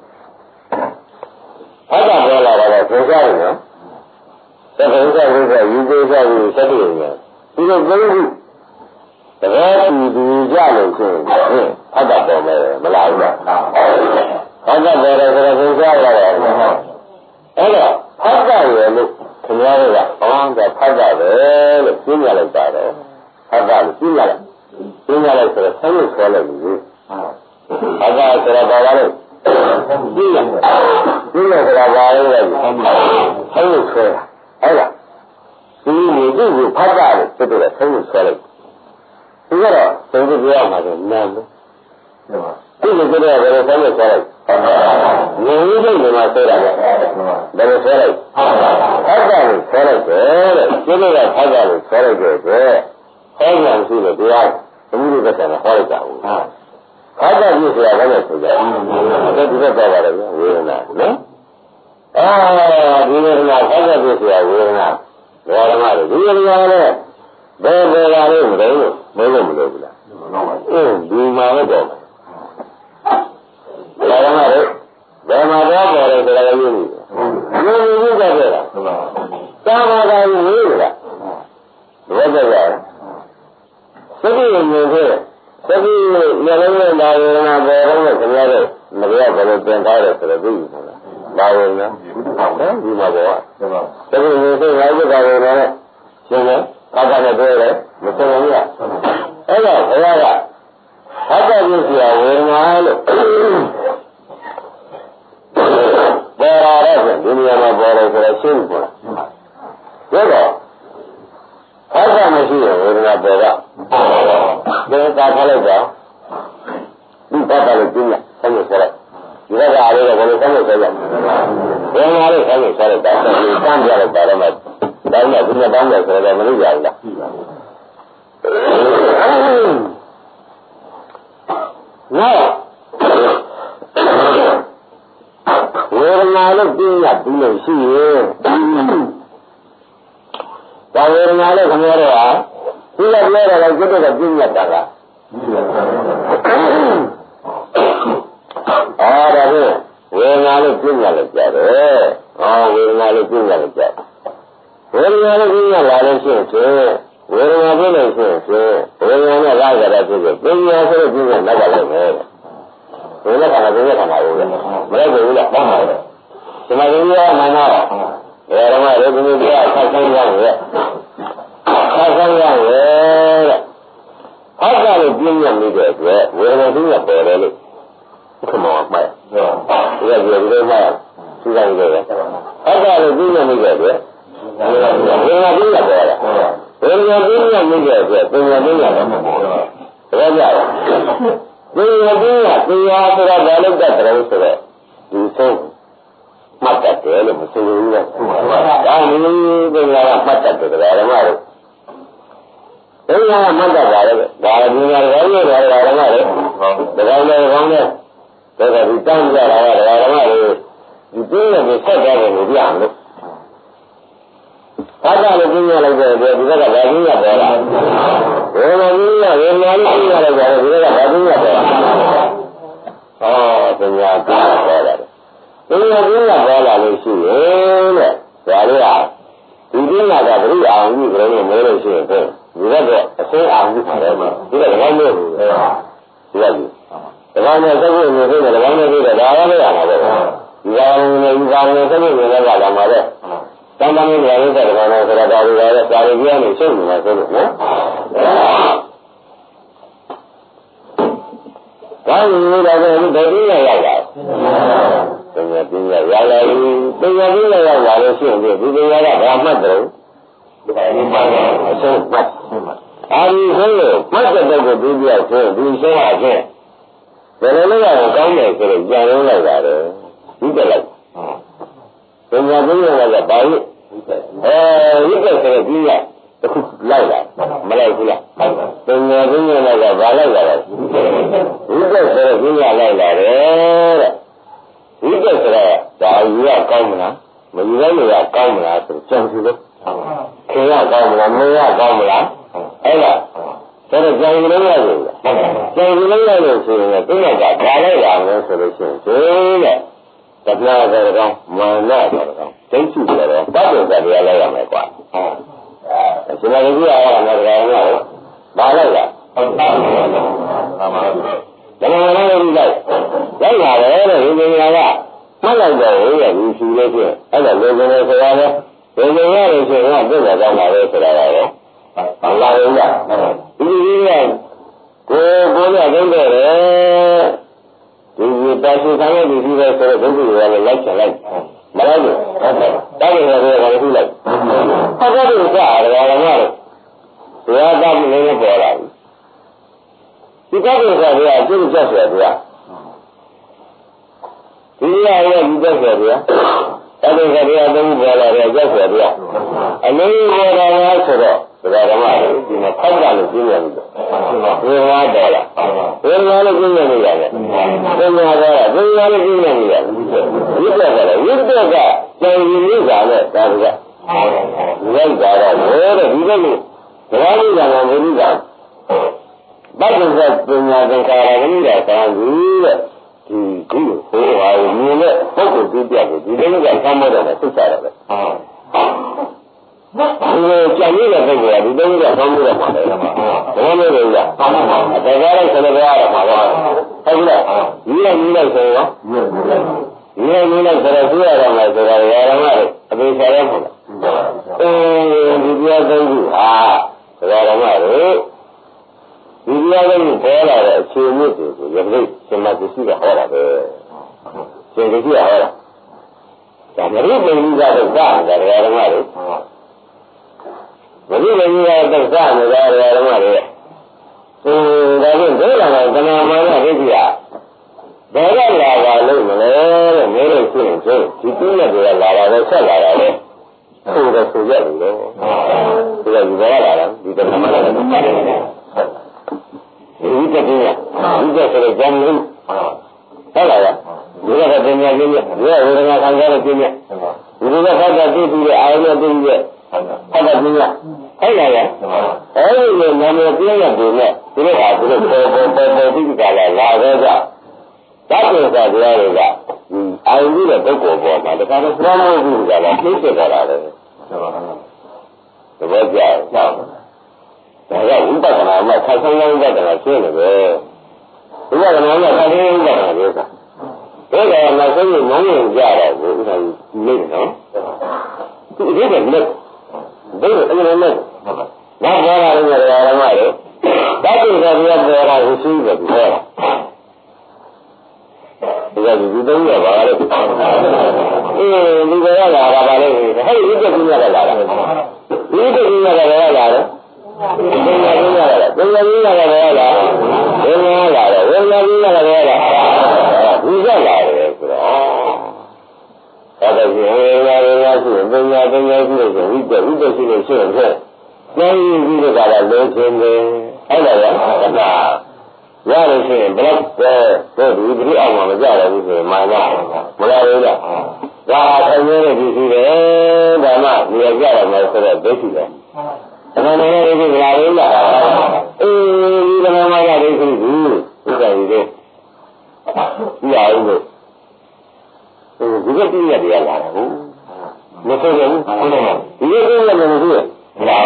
하다 보려고 괜찮아요 저 괜찮으니까 유대자고 서비냐 이거 그러고 내가 이두자는 그 하다 보면 말아요 하다 보려고 괜찮아요 에라 하다요 그녀가 어항자 파다를 신경을 따로 파다를 신경을 신경을 써서 생을 써내지 파다 들어가라는 신경 신경 들어가라는 생을 써야 알아 이 모두 파다를 그대로 생을 써내지 이거로 생을 비하면 뭐뭐 이게 그래야 그래 생을 써내지 용의를 내가 써라고 내가 써라고 파다를 써라고 제대로 파다를 써라고 해양 수를 비하 우리 같은 허리자고 파다 비서야 되는 거야 그게 봐봐요 왜나 네? 아 이거는 파다 비서야 왜나 내가 말해 이거는 내가를 뭐래요 뭐가 뭐라고라 응 누마는 뭐 내가 말해 내가 말해 내가 얘기해 이거 이거 되라 까마가 이거라 뭐가 서기 있는데 서기 내가 나오나 뭐라고 그러냐래 내가 버는 된다래 그러고 나오나 이마 봐 서기 있는데 나도 가려나 지금 가다가 되래 무슨 얘기야 에가 뭐야 하다 보시야 왜냐면 뭐라서 두니야만 뭐라서 신고 그거 하다 보시야 왜냐 뭐가 내가 다 살아봐 이 바다를 뛰냐 생을 살아 이거가 아래가 보는 생을 살아 왜 말이 생을 살았다 이 깜짝을 따라만 나는 그냥 방에 들어가면 이게 아니다 나 왜냐면 비야 비는 시에 나 왜냐면 그녀야 비가 내려가 그대가 비냐다가 아라고 왜냐면 비냐를 짜래 아 왜냐면 비냐를 짜 왜냐면 비냐를 시에 왜냐면 시에 왜냐면 라가라 그게 비냐서 비냐 나가래 왜냐 가나 왜냐 가나 오래 뭐라 그러냐 뭐라 정말이야 나나 여러분 여러분이 사상이야 왜 사상이야 왜 하자를 비냐 미게 왜 왜냐 비냐 버려래 그뭐 뭐야 이거 이거 뭐야 시간이 돼 하자를 비냐 미게 왜 왜냐 비냐 버려 왜냐 비냐 미게 왜 왜냐 비냐 뭐 그러냐 왜냐면 그야 그가 나를 갖다가 그래 이성 맞다대로 무슨 일이야 아니 그냥 맞다대 그래 말이야 그냥 맞다가래 나중에 와요 와요 말이야 내가 내가 내가 일단 자라야 말이야 이제는 무슨 일이 안 돼. 하자는 그냥 이제 우리가 나중에 봐라 왜냐면 왜냐면 우리가 나중에 봐라 아 그냥 봐라 그냥 그냥 봐라လို့ရှိရင်တဲ့ဒါလေးဟာဒီနေ့ကဘုရားအောင်ကြီးကလည်းမဲလို့ရှိရင်ဒီကတော့အဆင်းအောင်ကြီးပါတယ်မှာဒီကလည်းမဟုတ်ဘူးဒီကကြီးဒါကလည်းသက္ကုနေတယ်ဒါကလည်းပြီးတော့ဒါလည်းရမှာပဲဒီကောင်နဲ့ဒီကောင်နဲ့သက္ကုနေလည်းလာမှာပဲတန်တမ်းလေးရတဲ့ကောင်နဲ့ဆိုတာဒါတွေလည်းစာရီကြီးကနေရှုပ်နေတာဆိုလို့နော်ဒါကြီးလည်းဒါလည်းဒီလိုရောက်လာပညာပညာရလာပြီပညာပညာရောက်လာလို့ရှိရင်ဒီပညာကဘာမှတ်တယ်ဒီပိုင်းမှာအဆုံးမှတ်အာဒီဆိုလို့မှတ်တဲ့တော့ဒီပြောက်ဆိုဒီဆုံးအချင်းဘယ်လိုလဲတော့ကောင်းတယ်ဆိုတော့ကြံရင်းလိုက်တာလေဒီတက်လိုက်ပညာပညာကဘာလို့အဲဒီကဆိုတော့ဒီကတခုလိုက်လာမလိုက်ဘူးလားပညာပညာကဘာလိုက်လာလဲဒီကဆိုတော့ဒီကလိုက်လာတယ်တဲ့ဒီကစရာဒါယူရကောင်းမလားမယူရလို့ရကောင်းမလားဆိုကြံစီလို့ခင်ရကောင်းမလားမရကောင်းမလားအဲ့ဒါဒါတော့ကြံစီလို့ရလို့ကြံစီလို့ရလို့ဆိုရင်သူကဒါလိုက်ရမယ်ဆိုလို့ရှိရင်ဒီတဲ့တပနာဆိုတော့မာနဆိုတော့ဒိဋ္ဌိဆိုတော့တတ်တယ်ဆိုတရားလိုက်ရမယ်ကွာဟုတ်အဲရှင်မကြီးကအားလည်းတရားရအောင်ဘာလိုက်လားဟုတ်ပါဘူးမှန်ပါဘူးဒါမှမဟုတ်ဘူးလိုက်လိုက်ပါလေတဲ့ဒီပညာကမှတ်လိုက်တော့ဟိုရဲ့ဒီရှိလို့ဖြင့်အဲ့ဒါလိုလိုဆိုရတယ်ဒီလိုရလို့ဆိုရင်ပြည့်စုံသွားမှာပဲဆိုတာကရောဘာလာလို့လဲဒီဒီကကိုကိုရသုံးတယ်ဒီဒီတာရှိဆောင်ရဒီရှိပဲဆိုတော့ဘုရားကလည်းလိုက်ချင်လိုက်မလိုက်ဘူးဟုတ်တယ်တားတယ်ဆိုတော့လည်းခုလိုက်ဟုတ်တယ်ကရားတော်ကလည်းဘုရားသားကြီးလည်းပေါ်လာပြီဒီကောင်းတဲ့ဆရာကကျုပ်ချက်ဆရာကဒီရရဲ့ဒီချက်ဆရာကအဲ့ဒီဆရာကသုံးပေါ်လာတဲ့ချက်ဆရာကအလေးပေါ်လာတာဆိုတော့ဒါကဓမ္မတွေဒီမှာဖောက်တာလို့ပြောရတယ်ဘယ်မှာတော်လားဘယ်မှာလို့ပြောနေရတယ်ဘယ်မှာတော့ဘယ်မှာလို့ပြောနေရတယ်ဝိတ္တကလည်းဝိတ္တကကြံရည်လေးကလည်းဒါကလိုက်တာတော့ဘယ်တဲ့ဒီလိုမျိုးဓမ္မလေးကလည်းဘုရားဘတ်ကပညာသင်္ခါရဝိဒ္ဓသာကြီးတဲ့ဒီဒီဟိုဟာမြင်တဲ့ပုဂ္ဂိုလ်ပြပြကိုဒီလိုကသမ်းမတော့တယ်သိချရတယ်ဟုတ်ဒီကြံရတဲ့ပုဂ္ဂိုလ်ကဒီလိုကသမ်းမတော့မှာလေဘာလို့လဲလဲသမ်းမှာဒါကြလိုက်ဆက်ကြရမှာပါဟုတ်လားဒီလိုကြီးလိုက်ဆိုရောဒီလိုကြီးလိုက်ဆိုတော့သိရတော့မယ်ဆိုတာရရမှာအပေချရမှာအဲဒီပြောသုံးခုဟာဒါရမှာလို့ဒီတရားလေးကိုပေါ်လာတဲ့အခြေအမြစ်တွေကိုယနေ့ရှင်မပစ္စည်းကဟောတာပဲရှင်ပစ္စည်းကဟောတာဒါမရိပင်ကြီးကတော့စတာတရားဓမ္မတွေမရိပင်ကြီးကတော့စနေတာတရားဓမ္မတွေအင်းဒါဖြင့်ဒိဋ္ဌာန်ကတဏှာမာနဒိဋ္ဌိကဘယ်ကလာပါလို့မလဲတဲ့မဲလို့ရှိရင်ကျိုးဒီပြည့်တဲ့တွေကလာတာပဲဆက်လာတာပဲဆိုတော့ဆိုရတယ်လို့ဒီကဒီဘယ်ကလာတာဒီတဏှာမာနကဒီဝိတ္တကိယဝိတ္တဆိုတဲ့ဉာဏ်လို့ဟုတ်လားဒီကပညာကြီးရဲ့ဒီဝေဒနာခံစားတဲ့ပညာဒီလိုကဖတ်တာသိပြီးတဲ့အာရုံနဲ့သိရဲ့ဖတ်တာပညာအဲ့ဒါရအဲ့ဒီလိုနာမည်ပြည့်တဲ့ပုံနဲ့ဒီလိုဟာဒီလိုပေါ်ပေါ်ပေါ်ပေါ်ပြီးကြလာလာတော့ကြတတ်တဲ့စာတရားတွေကအာရုံကြီးတဲ့ပုဂ္ဂိုလ်ပေါ်မှာတခါတော့သဘောမဟုတ်ဘူးကြလားသိစေကြတာလေသဘောကျလားဒါကဝိပဿနာမှာဆက်ဆုံးဝိပဿနာရှင်းနေပဲဝိပဿနာမှာဆက်ဆုံးဝိပဿနာပြောတာဒါကနောက်ဆုံးမောင်းရင်ကြတော့ဘုရားနေနော်ဒီဒီကလည်းဘယ်လိုအဲ့လိုလဲနောက်ပေါ်လာတဲ့ဓမ္မတွေဓမ္မတွေတတ်တဲ့ဆရာပေါ်လာကိုရှိတယ်ပြောတာဒီကဒီသုံးရပါလေအေးဒီကရလာတာပါလေဟဲ့ဒီကပြရလာတာဒီကပြရလာလာတယ်ဘယ်လိုလဲဘယ်လိုလဲဘယ်လိုလဲဘယ်လိုလဲဘယ်လိုလဲဘယ်လိုလဲဘယ်လိုလဲဒီကလာတယ်ဆိုတော့ဒါတော့ဒီဟေးလာရရှိရင်ပညာပညာရှိလို့ဆိုဝိတ္တဝိတ္တရှိလို့ရှိရင်ကျင်းပြီးတော့ကလည်းလုံးချင်းတယ်ဟုတ်လားဗျာရလို့ရှိရင်ဘယ်တော့ဒီဒီအောင်မှာမကြရဘူးဆိုရင်မာနမလာဘူးလားဒါအထင်းရဲ့ဒီရှိတယ်ဒါမှဒီရကြရမယ်ဆိုတော့ဒိဋ္ဌိပဲအမှန်တကယ်ဒီလာလို့လားအေးဒီကမှမကဒိဋ္ဌိဘူးဥစ္စာကြီးတွေဒီအောင်လို့ဒီကပြည့်ရတယ်လာတာဟုတ်မဆိုးဘူးဟုတ်တယ်ဒီကပြည့်ရတယ်မဆိုးဘူးလာ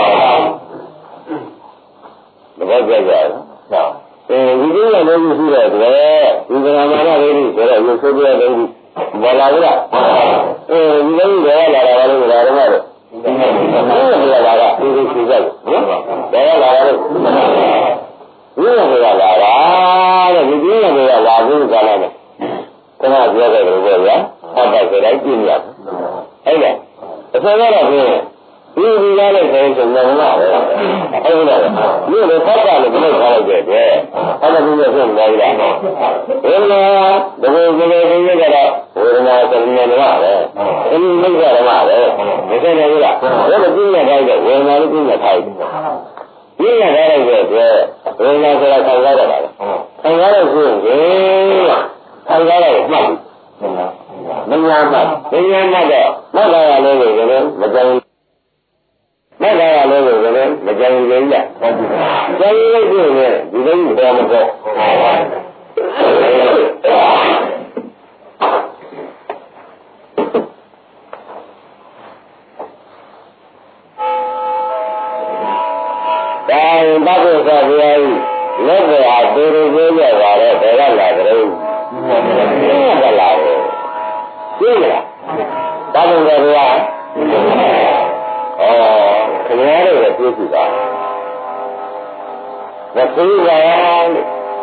တော့ကြကြရနော်အဲဒီလိုလည်းရှိတယ်ကွယ်ဒီကံမာနလေးတွေဆိုတော့ရုပ်ဆိုးပြတယ်ဘာလာလဲအဲဒီလိုလည်းလာတာလည်းလာတော့တယ်ဒီလိုလာတာဒီလိုရှိကြတယ်နော်ဒါလာတယ်ဒီလိုလာလာတာတဲ့ဒီလိုလာလာဘူးကလည်းခဏပြောတယ်လို့ပြောရဟုတ်တယ်ဆိုတော့ပြင်းရတယ်အဲ့ဒါအစကတော့ပြင်းဒီဒီကားလေးဆိုရင်ငုံလာတယ်ဟုတ်လားဒီလိုဖတ်တာလည်းဘယ်လိုထားလိုက်တဲ့အတွက်အဲ့ဒါမျိုးဖြစ်နေကြတာဘယ်လိုဒီလိုဒီလိုဒီလိုကတော့ဝေဒနာသတိနဲ့တော့ပဲအင်းမိစ္ဆာတော့ပဲမသိနေဘူးလားဘယ်လိုပြင်းရခိုင်းတဲ့ဝေဒနာလေးပြင်းရခိုင်းပြင်းရခိုင်းတဲ့အတွက်ဝေဒနာဆိုတာခံစားရတာလေခံစားရဆိုရင်ခံစားရမှတ်မညာမမညာမတော့မက္ခရာလေးကိုလည်းမကြံမက္ခရာလေးကိုလည်းမကြံရင်းကြကြံရင်းလို့ရှိရင်ဒီလိုမျိုးပေါ်မပေါ်ဘာလို့ဆိုကြလဲလက်ပေါ်အတူတူပြောကြပါတော့ဘယ်ကလာကြလဲဘယ်ကလာလဲသိလားဘာလို့လဲကွာဩခင်ဗျားတို့လည်းပြောကြည့်ပါမသိပါဘူး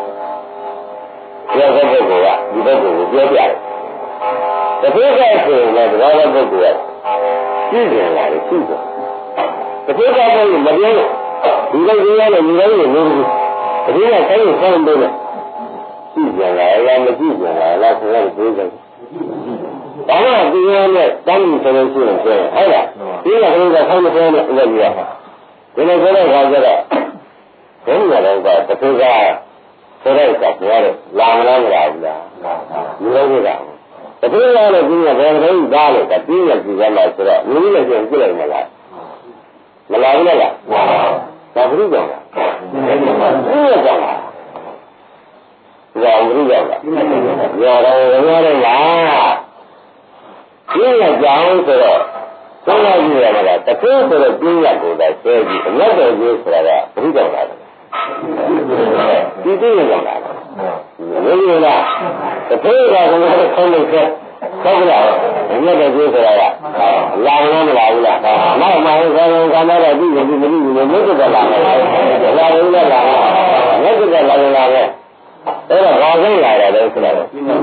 ပြောတဲ့ပုဂ္ဂိုလ်ကဒီပုဂ္ဂိုလ်ကိုပြောပြတယ်တတိယဆိုရင်လည်းဒါလည်းပုဂ္ဂိုလ်ကကြည့်ကြလာတယ်ကြည့်ကြတတိယကလည်းမပြောဒီလိုကြီးရတယ်ဒီလိုကြီးနေဘူးတတိယဆိုင်ကိုဆောင်းပေးတယ်ကြည့်ကြလာလားမကြည့်ကြလာလားဆိုတော့ပြောကြတယ်ဘာမှဒီလိုနဲ့တန်းပြီးဆိုလို့ရှိရင်ဆိုဟုတ်လားဒီလိုကဆောင်းမပြောနဲ့အဲ့ဒီရဒီလိုဆိုတော့ခါကြတော့ဘယ်လိုလဲကတတိယဆိုတော့ကပြောတယ်လာမလားမလာဘူးလားဒီလိုကတတိယလည်းဒီကဘယ်လိုသားလဲတတိယကြည့်ရမှာဆိုတော့လူကြီးလည်းကြည့်လိုက်မလားမလာဘူးလားဒါဘုရားကြောင့်လားဘုရားကြောင့်လားဒါဘုရားကြောင့်လားရောတော့ရောတော့လားဒီကကြောင့်ဆိုတော့သုံးလိုက်ကြည့်ရမှာတခုဆိုတော့ပြင်းရကိုသာဆဲကြည့်အလက်တော်ကြီးဆိုတာကဘုရားကြောင့်လားဒီသိရကြောင့်လားဘယ်လိုလဲတခုကဘုရားဆုံးလို့ဆဲဟုတ်လားဘယ်နဲ့တည်းဆိုတာကလာမလားမလာဘူးလားနောက်မှဟိုကောင်းကောင်းတော့ဒီလိုဒီလိုဒီလိုမျိုးတက်လာတယ်လာရင်းနဲ့လာတယ်မြတ်ကလာလာတယ်အဲ့တော့ဘာလို့လာတယ်လဲဆိုတော့ဩ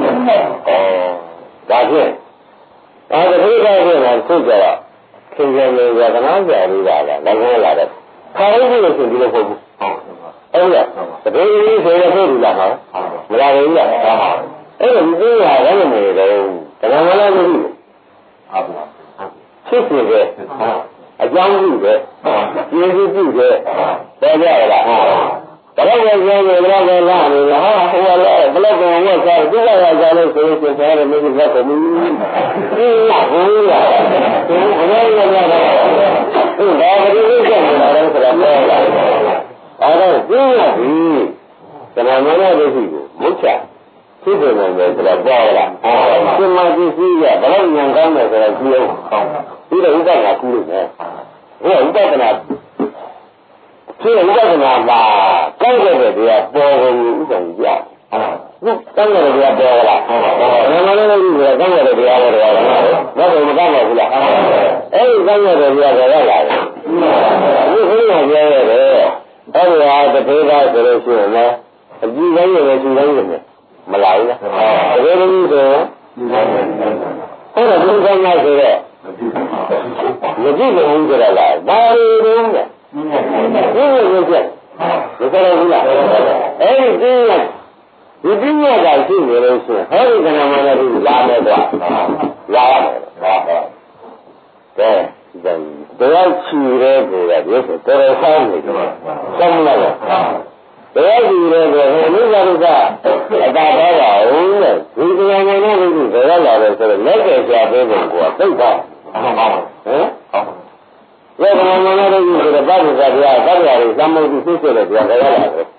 ဒါဖြင့်ဒါတတိယကလည်းသူ့ကြတော့ခင်ဗျာမျိုးကသနာကြရတာလားလည်းခေါ်လာတယ်ခါရင်းလို့ဆိုဒီလိုပို့ဘူးအဲ့ဒါတတိယဆိုရဖို့ဒီလားမလာဘူးလားအဲ့တော့ဒီကလည်းမနေတော့တဏှာမလားမသိဘူးဟုတ်ပါဖြစ်ဖြစ်ပဲအကြောင်းပြုတယ်ကျေးဇူးပြုတယ်ပေါ်ကြရလားဘယ်တော့ကြောင်းလဲဘယ်တော့လဲလာနေဟာဟိုလဲဘယ်တော့ကောဝတ်စားသူကရကြလို့ဆိုရင်ဆရာလည်းမရှိတော့ဘူးဒီလားဘုရားဒီဘယ်လိုလဲတော့ဒီဘာပရိသေကျနေတာလဲဆိုတာပြောလာအဲ့တော့ဒီကဒီတဏှာမလားမရှိဘူးမုတ်ချဖြစ်နေတယ်ဆိုတော့ပေါ်လာသင်္မာတိရှိရဘယ်လိုဉာဏ်ကောင်းတယ်ဆိုတော့ကြည့်အောင်ပြီးတော့ဥပဒနာကူးလို့မယ်ဟိုဥပဒနာဖြစ်ဥပဒနာမှာကောင်းတဲ့တရားပေါ်ကုန်ဥပဒနာကြားဟုတ်ကောင်းတဲ့တရားပေါ်လာဘယ်မှာလဲလို့ဆိုတော့ကောင်းတဲ့တရားပေါ်တော့တော့မကောင်းပါဘူးလားအဲ့ဒီကောင်းတဲ့တရားပေါ်လာတယ်ဒီဘုရားပြောရတယ်အဲ့ဒီဟာတစ်သေးသားဆိုလို့ရှိရင်လည်းအကြည့်တိုင်းရဲ့ကြည့်တိုင်းရဲ့မလာဘူးလားတကယ်လို့ဆိုရင်အဲ့ဒါဘုရားများဆိုတော့မကြည့်လို့ဆိုရလားဒါရီတုံးတဲ့ဒီလိုမျိုးပြမကြရဘူးလားအဲ့ဒီဒီဒီပညာကရှိနေလို့ဆိုဟောဒီကဏ္ဍမှာလည်းလာမယ်ကွာလာရမယ်ဟာဟောကဲတရားချီရဲကိုရဒီဆိုတော်တော်ဆောင်းနေတယ်ဆောင်းလာတော့တရားကြည့်ရဲဆိုဟိုလူကလူကအတာတော့ပါဦးတဲ့ဒီကံမနဲ့လူကဘယ်လာလဲဆိုတော့လက်ကျဆရာပေးဖို့ကသိပါဟမ်လက်ကံမနဲ့လူဆိုတော့ဘာလို့ဆိုတော့ဘာလို့လဲသမုဒ္ဒိသိစေတယ်ကြာဘယ်လာလဲဟုတ်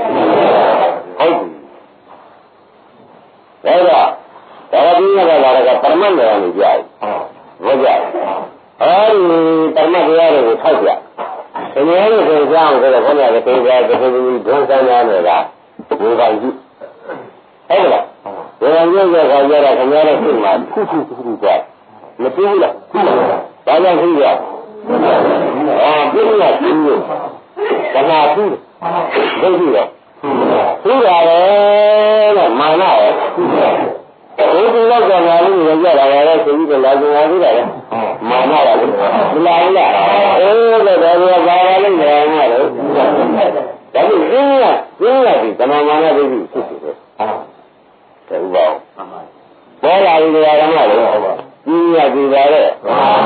ပြီဒါတော့ဒါကဒီကလာတာကပရမတ်နယ်ကနေကြာဟုတ်ကြအဲဒီပရမတ်တရားတွေကိုထောက်ပြဒီလိုမျိုးဆိုကြအောင်ဆိုတော့ခေါင်းရတဲ့တေသာတစ်ခုဒုစမ်းများနေတာဘုရားကြီးဟုတ်လားဘုရားကြီးကခေါ်ကြတာခင်ဗျားတို့သိမှာခုခုခုခုကြာမသိဘူးလားဘာကြောင့်သိကြအာပြည့်ရပြည့်လို့ကနာဘူးသိပြီတော့သိရတယ်လို့မာနရဲ့ဒီဒီလောက်ကငါလေးကိုကြတာလည်းသိပြီးတော့လာကြလာသေးတယ်မာနပါဘူးမလာဘူးလားအေးဒါတော့ဘာပါလိမ့်မယ်ငါတို့ဒါပြီးရင်းရရင်းရဒီတဏှာမာနဒိဋ္ဌိဖြစ်ဖြစ်ပဲဟာတယ်ဘောပေါ်လာပြီတရားဓမ္မလို့ပြင်းရပြီပါတဲ့ဩ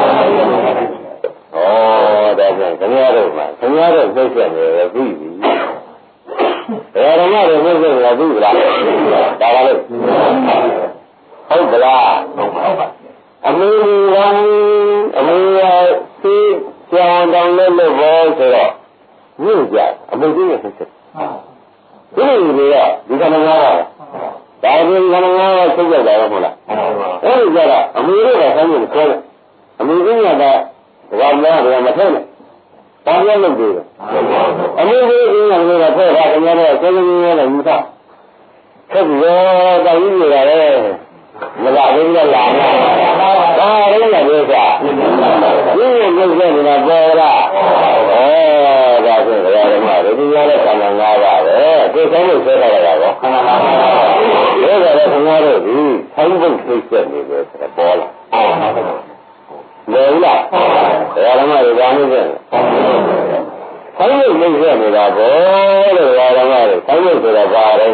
ဒါကြောင့်ခင်ဗျားတို့မှာခင်ဗျားတို့သိချက်နေတယ်ပြီးပြီတရားဓမ္မတွေသိချက်နေပြီလားဒါပါလို့ဟဟုတ်ကလားအမေကအမေကသိကြောင်တောင်လို့လို့ဘောဆိုတော့ညှိကြအမေကြီးရဲ့ဆက်ဆက်ဒီလိုတွေကဒီကနေ့ကဒါဒီကနေ့ကဆက်ကြတာဟုတ်လားအဲ့ဒီကြတော့အမေတို့ကဆန်းနေခေါ်တယ်အမေကြီးကဒါဘာမှမထည့်နဲ့ဘာလို့လုပ်ကြလဲအမေကြီးကလည်းတော့ဖဲ့တာခင်ဗျားတို့စေစင်းရတဲ့ယူထားခက်ရောတာကြီးနေတာလေမလာဘူးလားလာဒါရင်းရပြောတာဒီလိုလုပ်နေတာပေါ်လားဩဒါဆိုကြရတယ်မှာဒီလိုလည်းဆန္ဒငါးပါပဲဒီဆိုင်လို့ဆွဲထားရတာကောခဏခဏဒါကြလည်းခင်ဗျားတို့ဒီဆိုင်ဖို့သိချက်နေတယ်ဆိုတော့ပေါ်လာလေလားဒါရမတွေဘာလို့လဲဆိုင်လို့လုပ်ရနေတာဘောလို့ဒါရမတွေဆိုင်လို့ဆိုတာဘာလဲ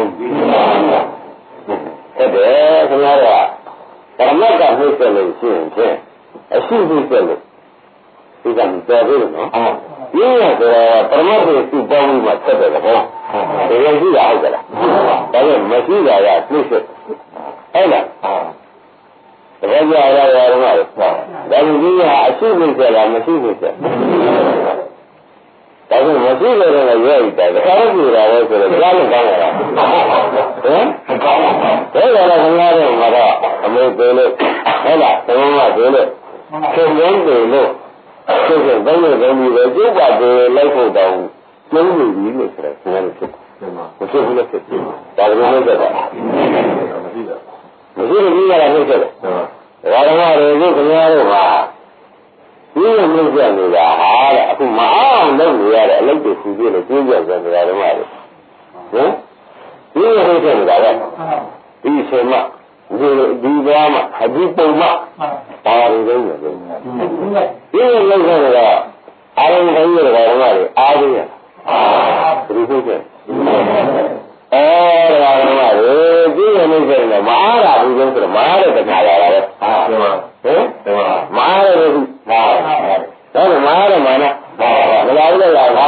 ဟုတ်တယ်ခင်ဗျားတို့ကဓမ္မကနှိမ့်ဆက်လို့ရှိရင်ဖြင့်အရှိနှိမ့်ဆက်လို့ဒီကံတော်ပြီနော်ရင်းရဆိုတော့ပရမတ်ကိုစုပေါင်းပြီးမှဆက်တယ်ကောဒါရင်ရှိတာဟုတ်ကလားဒါပေမဲ့မရှိတာကနှိမ့်ဆက်ဟုတ်လားတကယ်ကြရရရတော့ဒါပေမဲ့ဒီဟာအရှိနှိမ့်ဆက်လားမရှိနှိမ့်ဆက်ဒါဆိုမရှိလို့လည်းရွေးတယ်ဒါကြည့်တာပဲဆိုတော့ကြားလို့ကောင်းတာဟမ်ကောင်းပါဘူးဒါလည်းခင်ဗျားတို့ကတော့အမေသေးလို့ဟုတ်လားသုံးမသေးလို့သုံးလုံးသေးလို့သူကဘယ်လိုလဲဒီပဲကျုပ်ပါသေးလိုက်ဖို့တောင်းကျုံးနေပြီလို့ဆိုတော့ခင်ဗျားတို့ဖြစ်တယ်မဖြစ်ဘူးလို့ဖြစ်တယ်ဒါကလည်းဖြစ်တာမရှိတော့မရှိဘူးကလည်းဖြစ်တယ်ဒါကလည်းတို့ခင်ဗျားတို့ကဒီလိုမျိုးကြနေတာဟာတဲ့အခုမအောင်လုပ်နေရတဲ့အလုပ်တွေဖြူပြလို့ကျင်းကြတယ်ဆိုတာဓမ္မတွေဟမ်ဒီလိုဖြစ်နေတာပဲဒီအချိန်မှဒီဒီဘဝမှာအဒီပုံမှပါရင်းနေတယ်ဒီလိုလုပ်နေတာအာရုံတိုင်းရတဲ့ဓမ္မတွေအားရရဒီလိုဖြစ်အဲဒါဓမ္မတွေဒီလိုမျိုးဖြစ်နေမအားတာဘူးဆိုတော့မအားတဲ့တခါလာတာပဲဟာဟမ်မအားတဲ့ဘူးဟာဒါကမာရမနာမလာဘူးလေဟာ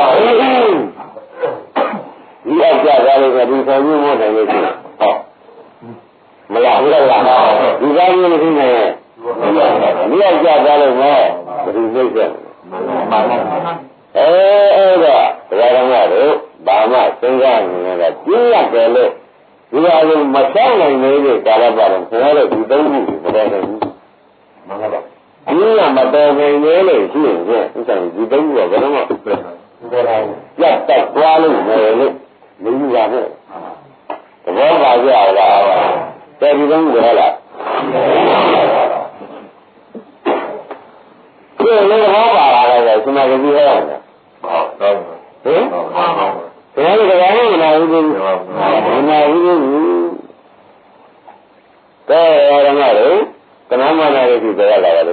ဒီအကြတာလေးကဒီဆောင်မှုမနိုင်လို့ရှိရင်ဟောမလာဘူးလားဒီကောင်းကြီးမရှိနဲ့ဒီအကြတာလေးနဲ့ဘယ်လိုလုပ်ရအဲအဲ့တော့တရားတော်တို့ဘာမှစဉ်းစားနေတာကျင်းရတယ်လို့ဒီအရင်မဆောင်နိုင်သေးတဲ့ကာလပတ်တော့ခေါ်ရတဲ့ဒီသုံးခုမတော်နိုင်ဘူးမှန်ပါပါဒီကမတော်နိုင်လေလို့ရှိရင်ဥစ္စာဒီသုံးခုကဘယ်တော့မှပြတ်တက်သွားလို့မရလို့မယူပါနဲ့သဘောပါကြလားတဲ့ဒီသုံးခုဟဲ့လားဒီလိုဟောပါလာတယ်စမဂတိဟောတယ်ဟုတ်တော့ဟင်ဘယ်လိုကြလဲမနာဘူးဘူးမနာဘူးဘူးတဲ့ရမလို့ကနမနာရဲ့ဒီကြရလာတယ်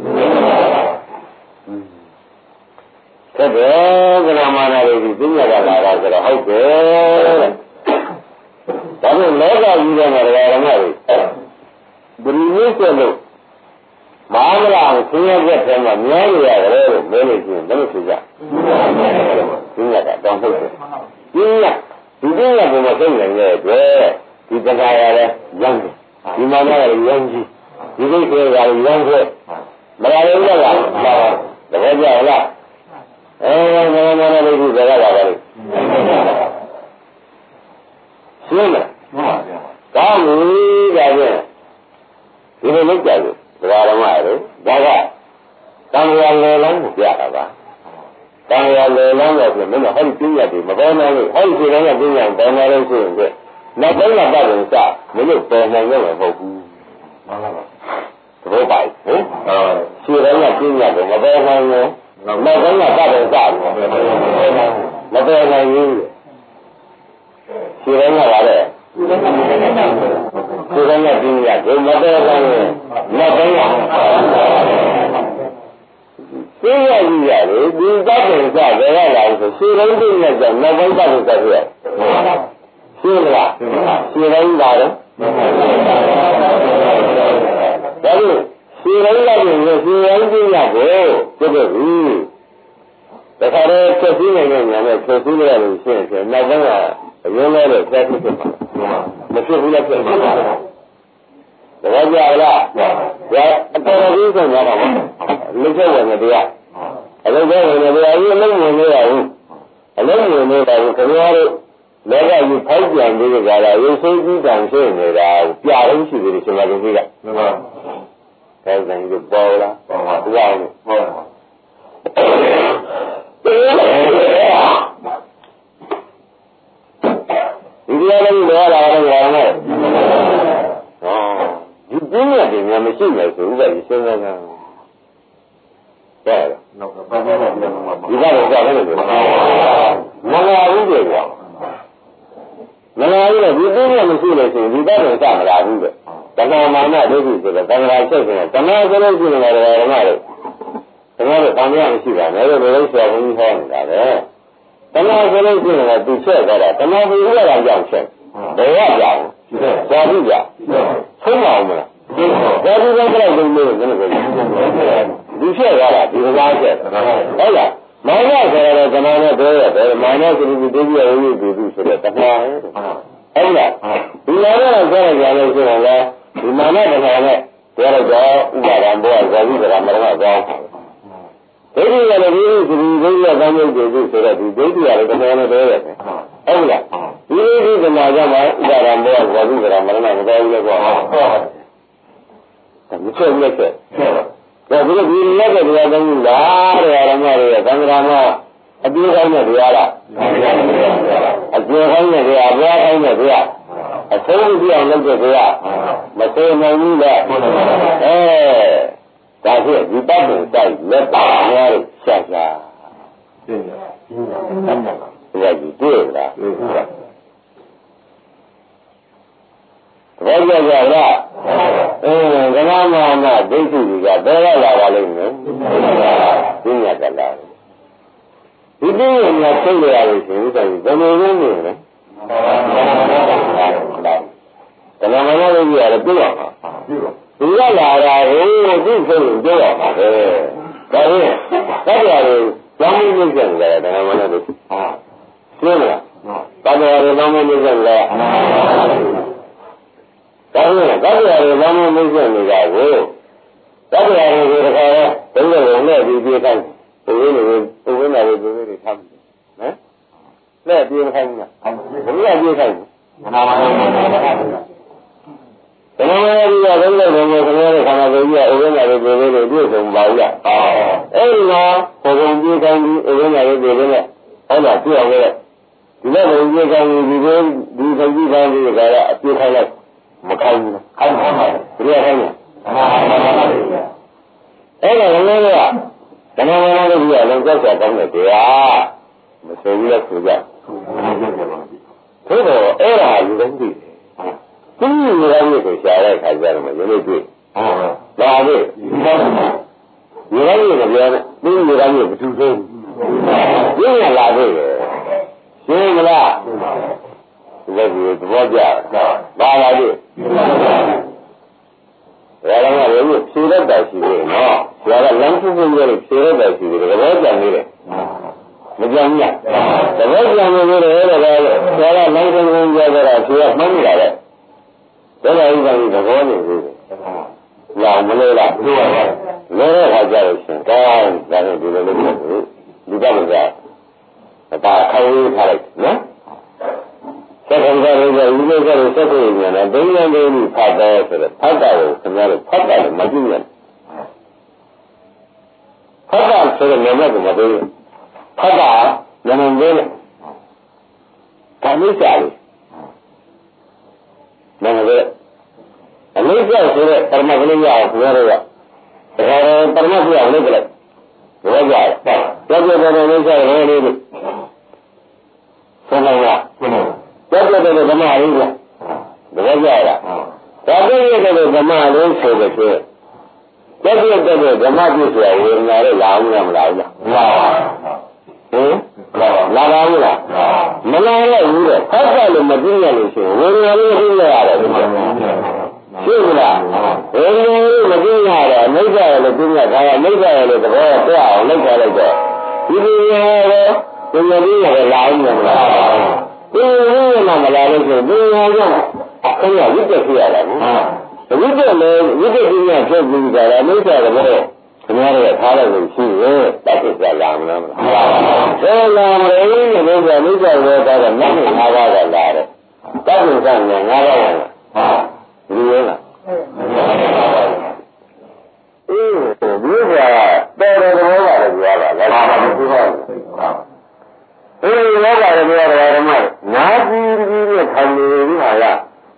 ဆက်တယ်ကနမနာရဲ့ဒီသိညာကလာတာဆိုတော့ဟုတ်တယ်ဒါပေမဲ့လောကကြီးထဲမှာရမလို့ဘယ်လိုလဲဆိုလို့မဟာဗလာဆင်းရဲတဲ့ထဲမှာမြဲရရတယ်လို့ပြောလို့ရှိရင်ဘယ်လိုဖြစ်ကြသိညာကတော့ဟုတ်တယ်ဒီကဒီကဘယ်မှာသိနေလဲတဲ့ဒီတရားရလဲရမ်းတယ်ဒီမှာလည်းရမ်းကြီးဒီကိစ္စကလည်းရမ်းခဲ့မလာဘူးလားလားတကယ်ကြလားအဲမမမလေးဒီစကားလာပါလိမ့်ရှင်းလားကောင်းပြီဒါဖြင့်ဒီလိုလုပ်ကြတယ်ဒကာဓမ္မတို့ဒါကတန်ရာလေလမ်းကိုပြတာပါတန်ရာလေလမ်းတော့ဆိုမင်းတို့ဟဲ့ပြည့်ရတယ်မပေါ်နိုင်လို့ဟဲ့ဒီတိုင်းကပြည့်ရင်ပေါ်နိုင်လို့ဆိုရင်ကနောက်ပိုင်းကပတ်ရင်စမင်းတို့ပေါ်နိုင်လို့မဟုတ်ဘူးမှန်ပါပါသဘောပါဟင်ရှင်းတိုင်းကပြည့်ရတယ်မပေါ်နိုင်ဘူးနောက်ပိုင်းကပတ်ရင်စမပေါ်နိုင်ဘူးရှင်းတိုင်းကပါလေဒီကနေ့ပြည့်ရတယ်မပေါ်နိုင်ဘူးနောက်ပိုင်းကသိရကြီးရတယ်ဒီတပ်ပင်စဘယ်ကလာလို့ဆိုရှင်းတိုင်းသိရကြနောက်ပိုင်းတပ်ပင်စပြည့်ရှင်းလားရှင်းတိုင်းလာတော့ဒါလို့ရှင်းတိုင်းလာရင်ရှင်းတိုင်းသိရဖို့ပြည့်ပြီတခါတည်းချက်ပြီးနေတဲ့ညာနဲ့ချက်ပြီးရလို့ရှင်းတယ်နောက်ပိုင်းကအရင်လဲတော့ဆက်ဖြစ်မှာမဖြစ်ဘူးလားဖြစ်မှာဘောကြလားဒါအတော်ကြီးဆုံးရတာပေါ့လူကျဝင်နေတရားအလုံးကျဝင်နေတရားကြီးအလုံးဝင်နေရဘူးအလုံးဝင်နေတာကိုခင်ဗျားတို့လောကကြီးဖောက်ပြန်ပြီးကြတာရုပ်ဆိုးကြီးတန်ဖြစ်နေတာပြလို့ရှိသေးတယ်ရှင်မတော်ကြီးကမှန်ပါဒါဆိုရင်ပေါ်လားပေါ်ပါတရားလို့ပေါ်ပါဒီတရားလေးတော့လာတော့ရောင်းတယ်ဟောဒီပြင်းရတယ်များမရှိမယ်ဆိုဥပဒေစဉ်းစားကြတယ်နော်ဘာမှမလုပ်ဘူးဒီကတော့ကြောက်တယ်လို့မလာဘူးလေကွာမလာဘူးလေဒီပြင်းရမရှိလို့ရှိရင်ဒီတော့စမလာဘူးလေတဏှာမာနဒုက္ခဆိုတော့တဏှာချက်ဆိုတော့တဏှာဆိုလို့ရှိရင်လည်းဓမ္မတွေဓမ္မတွေတန်ရမရှိပါနဲ့လို့လည်းဆရာဘုန်းကြီးဟောနေတာပဲတဏှာဆိုလို့ရှိရင်လည်းသူချက်သွားတာတဏှာဘယ်လိုလဲကြောင့်ချက်ဘယ်ရကြောင့်ဇာတိကြောင့်ဆုံးမအောင်မလားဇာတိကြောင့်ကြိုက်လို့လို့လည်းပြောဒီချက်သွားတာဒီကစားချက်ဟုတ်လားမာနဆိုရတဲ့တဏှာနဲ့ပြောရတယ်မာနဆိုပြီးဒုတိယဝိသုသူဆိုတဲ့တဏှာဟုတ်လားဒီလိုတော့ပြောရကြလို့ရှိရင်လည်းဒီမာနတဏှာနဲ့ပြောရတော့ဥပါဒံဘောဇာတိကမရမကောင်းဒိဋ္ဌိကလည်းဒီဒီဒိဋ္ဌိကကောင်းကျိုးကျိုးဆိုတော့ဒီဒိဋ္ဌိကလည်းတကယ်နဲ့ပြောရတယ်ဟုတ်လားဒီဒီကမှာကမှဥပါဒံဘောဇာတိကမရမကောင်းလို့ပေါ့ဟုတ်မချက်လက်ချက်ဒါဒီလိုဒီလက်တဲ့တရားကောင်းလို့လားတရားဓမ္မတွေသံဃာမှာအပြေးကောင်းတဲ့တရားလားအကျေကောင်းတဲ့တရားဘုရားကောင်းတဲ့တရားအဆုံးပြအောင်လုပ်တဲ့တရားမသိနိုင်ဘူးလားအဲဒါဖြင့်ဒီပတ်ကိုတိုက်လက်ပါများလို့ရှာရှာသိတယ်ဒီကကြီးတွေ့လားဘောကြကြလားအင်းကမ္မမာနဒိဋ္ဌိကဘယ်လာပါလိမ့်မယ်သိရကြလားဒီလိုမျိုးသိရလို့ရှိရင်ဒါဘယ်လိုလဲနေလဲတဏှာမာနဒိဋ္ဌိရတယ်ပြရမှာဒီကလာတာကိုသိဆိုရင်ပြောရမှာပဲဒါဖြင့်တရားတွေကျောင်းကြီးလုပ်ကြတယ်တဏှာမာနဒိဋ္ဌိဟာရှင်းလားတရားတွေကျောင်းကြီးလုပ်ကြတယ်ဒါဖြင့်တရားတွေကျောင်းကြီးလုပ်ကြနေတာကိုတရားတွေကိုတခါတော့ဘယ်လိုလဲဒီပြေးတိုင်းဘယ်လိုလဲဘယ်လိုလဲဘယ်လိုလဲထားမယ်နော်လက်ပြေးခိုင်းတာဘယ်လိုပြေးခိုင်းတဏှာမာနဒိဋ္ဌိတဏှာမာနဒိဋ္ဌိကဘယ်လိုလဲဘယ်လိုလဲခဏခဏပဲကြီးအဝိဇ္ဇာတွေပြေးလို့ပြည့်စုံပါဘူးလားအဲ့ဒီတော့ဘုံဘုံပြေးခိုင်းပြီးအဝိဇ္ဇာတွေပြေးလို့ဟုတ်လားပြည့်အောင်လေဒီလိုဘုံပြေးခိုင်းပြီးဒီလိုဒီခကြီးခိုင်းပြီးကြတာအပြေးခိုင်းလိုက်မခိုင်းဘူးခိုင်းပါဘူးဘယ်လိုခိုင်းလဲအဲ့ဒါလည်းလေကတဏှာမာနဒိဋ္ဌိကလည်းကြောက်ကြကောင်းတဲ့တရားမဆိုဘူးလို့ဆိုကြသို့တော့အဲ့ဒါလူတိုင်းသိတယ်သူ့လူတိုင်းကိုရှားတဲ့ခါကျတော့မင်းတို့တွေ့ဟုတ်လားဒါပဲလူတိုင်းကိုပြောတယ်သူ့လူတိုင်းကိုမထူးသေးဘူးရင်းရလာသေးတယ်ရှင်းမလားဒီလိုဒီသဘောကျပါလားဒီဒါကလည်းဖြေရတဲ့ရှိသေးနော်ဒါကလမ်းစုစုရဲ့ဖြေရတဲ့ရှိသေးတယ်သဘောကျနေတယ်မပြောင်းရသဘောကျနေတယ်တဲ့ဒါကလမ်းစုစုရဲ့ကြတာဖြေရမှန်းနေတာလေဒါလည်းဥပဒေသဘောနေသေးတယ်။လောင်မလို့လားလို့ရတယ်။လဲတဲ့ခါကျတော့ရှင်ကောင်းဒါနဲ့ဒီလိုလုပ်လို့ဒီကလည်းဒါခေါင်းရေးထားလိုက်နော်။ဆက်ခံကြရတဲ့ဒီလိုကြတဲ့စက်ကိုညနေဒိန်းရင်းလေးဖတ်တယ်ဆိုတော့ဖတ်တာကိုခင်ဗျားတို့ဖတ်တာလည်းမကြည့်ရဘူး။ဖတ်တာဆိုတော့လည်းမကမသေးဘူး။ဖတ်တာလည်းမသေးဘူး။ဒါမျိုးကြလေ။နာမည်အနိစ္စဆိုတဲ့ပရမဂလိယကိုပြောရတော့ဒါကပရမဂလိယကိုလုပ်လိုက်ဘောကြတယ်ကြောက်ကြတဲ့အနိစ္စရောလေးလို့ဆုံးလိုက်ရကြောက်ကြတဲ့ဓမ္မလေးကဘောကြရတာဒါပြည့်တဲ့ဓမ္မလေးဆိုတဲ့ဆိုကြောက်ကြတဲ့ဓမ္မပြည့်ဆိုဝေဒနာလေးလာဘူးလားမလာဘူးလားမလာဘူးဟင်လာပါဘူးလားမလာတော့ဘူးတဲ့ဖတ်တယ်လို့မသိရလို့ရှိရင်ဝေဒနာလေးသိရရတယ်ရှင်းလားဘယ်လိုမသိရတော့မိစ္ဆာရလို့သိရတာကမိစ္ဆာရလို့သဘောပြအောင်လုပ်ထားလိုက်တော့ဒီလိုရောဒီလိုလေးရလာအောင်မလားဒီလိုမလာလို့ဆိုဒီလိုရောအခင်းရဝိတ္တဖြစ်ရတာနော်ဝိတ္တလည်းဝိတ္တပညာဖြစ်ပြီးကြတာမိစ္ဆာတော့ခင်ဗျားတို့ထားလိုက်လို့ရှိရဲ့တတ်ဖြစ်ကြလာမလားမလားဘယ်လာမလဲမိစ္ဆာမိစ္ဆာရောတာကနတ်နဲ့ငါးပါးကလာတယ်တတ်ဖြစ်ကြတယ်ငါးပါးကလာဟာဒီရောလားအေးဒီကတော်တော်တော်ပါတယ်ပြောတာလည်းဘာမှမပြောပါဘူးအေးရောပါတယ်ပြောတာဓမ္မနာပြီးပြီးနဲ့ခံနေပြီဟာလား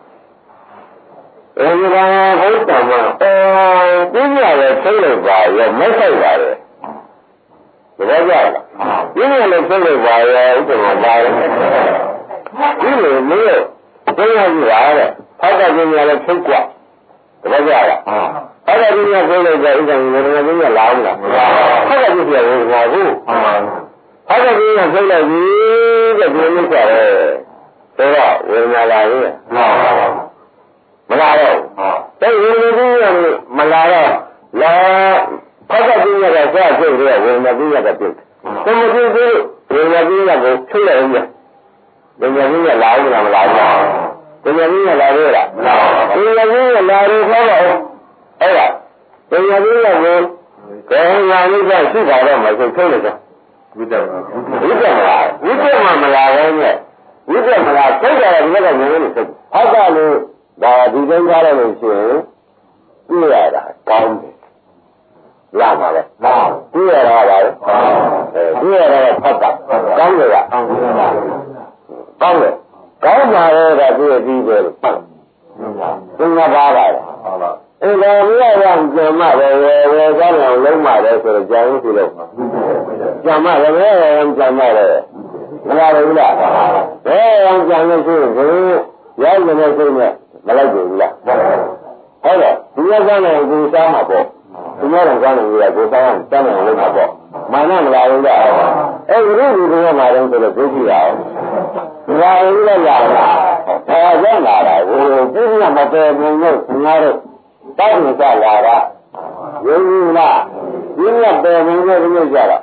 အဲဒီကဘုရားမှာအော်ပြင်းရတယ်ဆိတ်လိုက်ပါရဲ့မဆိုင်ပါရဲ့ဒါကြလားပြင်းရတယ်ဆိတ်လိုက်ပါရဲ့ဥပမာပါရဲ့ဒီလိုမျိုးဘယ်ရည်ပါတဲ့ဖတ်တာပြင်းရတယ်ထုတ်กว่าဒါကြလားဖတ်တာပြင်းရဆိတ်လိုက်တဲ့ဥပမာဘယ်လိုပြင်းရလာအောင်လားဖတ်တာပြင်းရဝင်ပါဘူးဖတ်တာပြင်းရဆိတ်လိုက်ပြီတဲ့ဒီလိုကြတယ်ဆိုတော့ဝေဒနာလာရဲ့မလာတော့တဲ့ဝိညာဉ်ကြီးကမလာတော့လာဖတ်တဲ့ကြီးကစားကျုပ်တွေကဝိညာဉ်ကြီးကပြုတ်။သမတိကြီးဝိညာဉ်ကြီးကကိုဖြုတ်လိုက်ဦးမယ်။ဝိညာဉ်ကြီးကလာဦးလားမလာဘူး။ဝိညာဉ်ကြီးကလာသေးလားမလာဘူး။ဝိညာဉ်ကြီးကလာလို့ခေါ်တော့အဲ့ဒါဝိညာဉ်ကြီးကကိုကောင်းလာလို့ရှိတာတော့မဆိုဖြုတ်လိုက်တော့ဝိတ္တဝိတ္တမလားဝိတ္တမမလာဘူးနဲ့ဝိတ္တမလားသိကြတယ်ဒီကငယ်လေးသိဟောက်လို့ဒါဒီသိမ်းထားရလို့ရှိရင်ပြရတာကောင်းတယ်လာပါလေပြရတာပါလေအဲပြရတာဖတ်တာကောင်းတယ်ကကောင်းတယ်ကောင်းတယ်ကောင်းပါရဲ့ကပြည့်ပြီးပဲလို့ပတ်သင်္ကပါပါလားဟုတ်ပါအဲဒါမြတ်ရံကျမတယ်ဝယ်ဝယ်ကောင်းအောင်လုံးပါတယ်ဆိုတော့ကြာရင်ဆိုတော့ကျမတယ်ဝယ်ရံကျမတယ်မလားဘူးလားဝယ်ရံကျမလို့ရှိရင်ရောက်နေတဲ့စိတ်နဲ့မလိုက်ဘူးလားဟုတ်တယ်ဒီရကနဲ့ကိုစားမှာပေါ့ဒီရကနဲ့ကိုစားရင်တန်းတယ်လို့မှာပေါ့မာနမလာဘူးလားအဲ့ဒီလိုဒီလိုမှာတော့ဆိုတော့ဒုက္ခရအောင်မလာဘူးလားလားအဲကြောင့်လာတာဟိုပြည့်ညမပယ်ဘူးလို့ငါတို့တောက်နေကြလာတာယုံကြည်လားပြည့်ညပယ်ဘူးလို့ဒီလိုကြတာ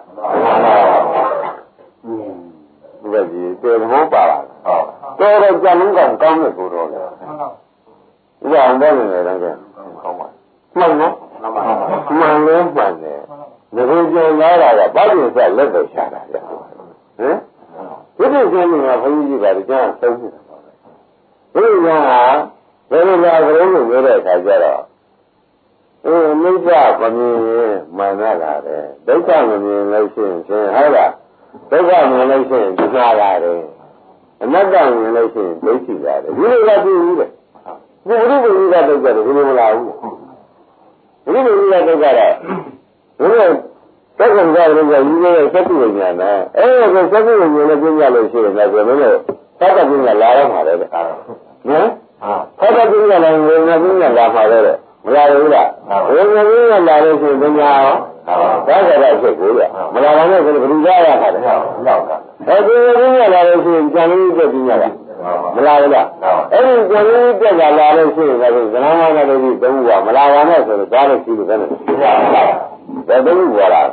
ဒီကကြီးတေဘောပါလားတော်တော်ကြံလုံးကောင်ကောင်းတဲ့ကိုတော့လေဥပအောင်တော့နေတယ်ကကောင်းပါမှန်နော်မှန်လို့မှန်တယ်ဒီလိုကြံလာတာကဘာလို့ဆက်လက်တော့ရှာတာလဲဟမ်ဒီလိုကျင်းနေတာဘုန်းကြီးကလည်းကြားဆုံးနေတာပါပဲဒီကဘယ်လိုလဲကလေးကိုပြောတဲ့အခါကျတော့အေးမိစ္ဆာမမြင်မှန်လာတယ်ဒုက္ခမမြင်လို့ရှိရင်ဟုတ်လားဒုက္ခမြင်လို့ရှိရင်ဒုက္ခလာတယ်အနတ္တမြင်လို့ရှိရင်ဒိဋ္ဌိလာတယ်ဒီလိုကပြည့်ဘူးလေဘုရားဘုရားဒုက္ခတယ်ဒီလိုမလာဘူးဘုရားဘုရားဒုက္ခတယ်ဘုရားသက္ကံကြလို့ကယူရဲ့သတ္တိဝိညာဏအဲ့ဒါကိုသတ္တိဝိညာဏနဲ့ပြရလို့ရှိရင်လည်းဘယ်လိုလဲသတ္တပညာလာတော့မှာလေနော်ဟာသတ္တပညာလည်းဝိညာဉ်ပညာလာမှာလေမလာဘူးလားဝိညာဉ်ပညာလာလို့ရှိရင်ပညာရောဒါကြတဲ့ဖြစ်ကိုရမလာတော့လည်းဘယ်လိုကြရမှာလဲဟုတ်ကဲ့အဲဒီပညာလာလို့ရှိရင်ဉာဏ်လေးပြည့်ပညာလားမလာဘူးလားအဲ့ဒီဉာဏ်လေးပြည့်လာလို့ရှိရင်လည်းဇနာမနာတို့ဒီသုံးပါမလာပါနဲ့ဆိုတော့ဒါလည်းရှိလို့ပဲဘယ်လိုပြောလား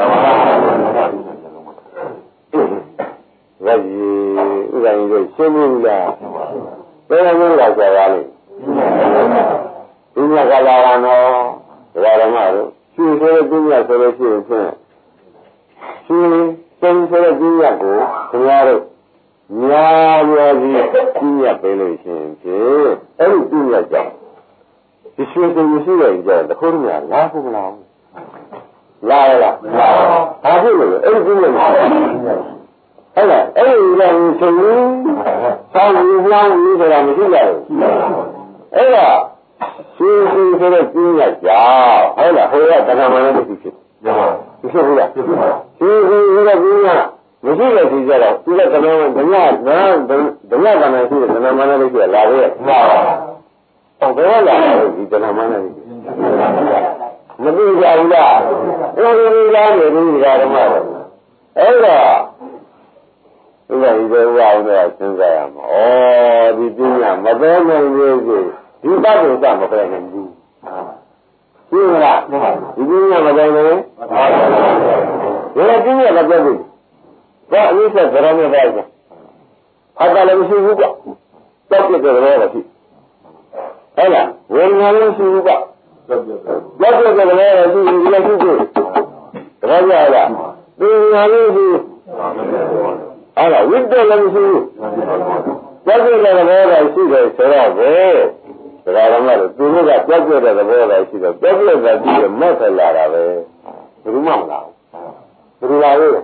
ဝကြီးဥဒ္ဒရင်ကိုရှင်းဘူးလားဘယ်လိုမျိုးလာကြပါလိမ့်ဒီညကလာတာနော်ဒါရမတို့ရှင်းဆိုတဲ့ပညာဆိုလို့ရှိရင်ဖြင့်ရှင်းရှင်းဆိုတဲ့ပညာကိုခင်ဗျားတို့များများကြီးပညာပေးလို့ရှိရင်ဖြင့်အဲ့ဒီပညာကြောင့်ဒီရှင်းဆိုမရှိတဲ့ကြောင့်တခုတည်းများလားဘူးမလားလာရလားဘာဖြစ်လို့အဲ့ဒီပညာဟုတ်လားအဲ့ဒီလည်းဆိုရင်ဆောင်းယူလောင်းယူဆိုတာမရှိကြဘူးအဲ့ဒါရှင်းရှင်းဆိုတဲ့ပညာကြောင့်ဟုတ်လားဟိုကတဏှာမနဲ့ဖြစ်ဖြစ်ဖြစ်ဘူးလားရှင်းရှင်းဆိုတဲ့ပညာမရှိတဲ့ဒီကြတော့ဒီကတဏှာမဒညာနာဒညာကနာရှိတဲ့တဏှာမနဲ့ဖြစ်လာရဲ့မှန်ပါဟုတ်တယ်လားဒီတဏှာမနဲ့မသိကြဘူးလားအဲဒီလိုလားနေပြီးကြဓမ္မတော့အဲ့တော့ဒီကဒီလိုအောင်တော့စဉ်းစားရမှာဩဒီပညာမပဲနိုင်သေးဘူးဒီပတ်ကိုစမပဲနိုင်ဘူးရှင်းလားဒီပညာမပဲနိုင်ဘူးဒီပညာမပဲဘူးဘာအရေးဆက်ကြရမယ်ပဲဖတ်တယ်လည်းမရှိဘူးကွတော့ပြကြတယ်လည်းရှိဟုတ်လားဝေဒနာလည်းရှိဘူးကကြောက်ကြောက်ကြတယ်လည်းရှိဘူးလည်းရှိဘူးတခါကြလားပညာလည်းရှိအဲ့ဒါဝိတ္တလည်းမရှိဘူးကြောက်ကြောက်တဲ့သဘောကရှိတယ်ဆိုတော့ဘယ်ဒါကမှသူတို့ကကြောက်ကြောက်တဲ့သဘောကရှိတော့ကြောက်ကြောက်တဲ့ဒီမက်ထလာတာပဲဘယ်သူမှမလားဘယ်သူလာလို့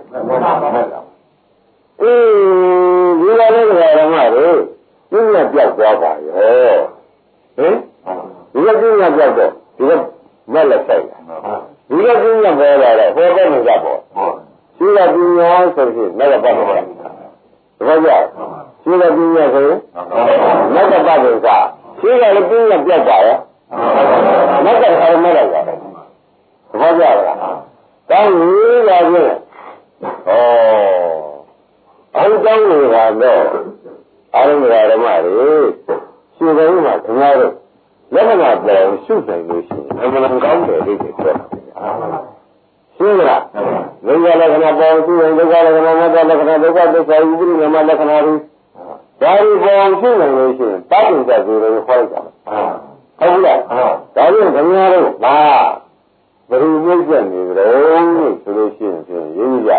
အေးဒီလိုလည်းဓမ္မတွေပြင်းရပြောက်သွားပါရောဟင်ဒီကပြင်းရပြောက်တော့ဒီကမက်လက်ဆိုင်ဒီကပြင်းရပေါ်လာတော့ဟောတဲ့နေကြပေါ့ရှိကပြင်းရဆိုရင်မက်ကပတ်တော့ဘာကြောက်ရှိကပြင်းရဆိုရင်မက်ကပတ်တော့ကရှိကလည်းပြင်းရပြောက်ပါရောမက်ကလည်းမက်လိုက်တာဘာကြောက်လားတောင်းကြီးပါဖြင့်ဩအောင်တောင်းနေတာတော့အာရုံဓမ္မတွေရှင်ဘုန်းမှာခင်ဗျားတို့လက္ခဏာပြောင်းရှုနိုင်လို့ရှိရင်အမှန်တန်ကောင်းတယ်လို့ပြောတာရှင်းလားဒုက္ခလက္ခဏာပေါင်းရှုရင်ဒုက္ခလက္ခဏာမတ္တလက္ခဏာဒုက္ခသစ္စာဥပ္ပရိနမလက္ခဏာတွေဒါတွေပေါင်းရှုနိုင်လို့ရှိရင်တာတုဇ္ဇကိုလည်းခေါ်ကြတယ်ဟုတ်လားဒါပြင်ခင်ဗျားတို့ဒါဘယ်လိုမျိုးပြနေကြလို့ဆိုလို့ရှိရင်ရေးကြဘယ်လိုမျိုးပြ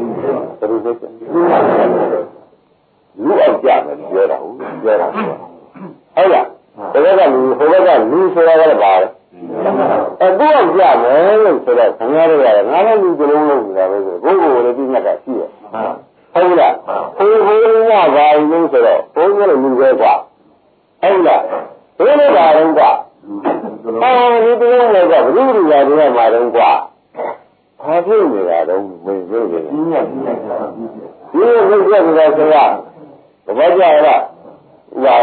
လူအောင်ကြမယ်ပြောတာဟုတ်ပြောတာဟုတ်လားဒါကလူဟိုဘက်ကလူဆိုတာကလည်းပါလေအခုအောင်ကြမယ်လို့ဆိုတော့ခင်ဗျားတို့ကငါလည်းလူကြလုံးလုံးနေတာပဲဆိုဘုန်းကိုယ်လည်းပြညတ်ကရှိရဟုတ်လားဘုန်းဘုန်းကဘာလို့ဆိုတော့ဘုန်းကလည်းလူပဲကွာဟုတ်လားဘယ်လိုပါတော့ကွာအော်ဒီတုံးလည်းကဘုရားလူရာတွေကမှာတော့ကွာဘာဖြစ်နေတာတော့မင်းပြောနေတယ်ဒီနေ့ဘုရားကလည်းဆိုရဘာကြရလားဟော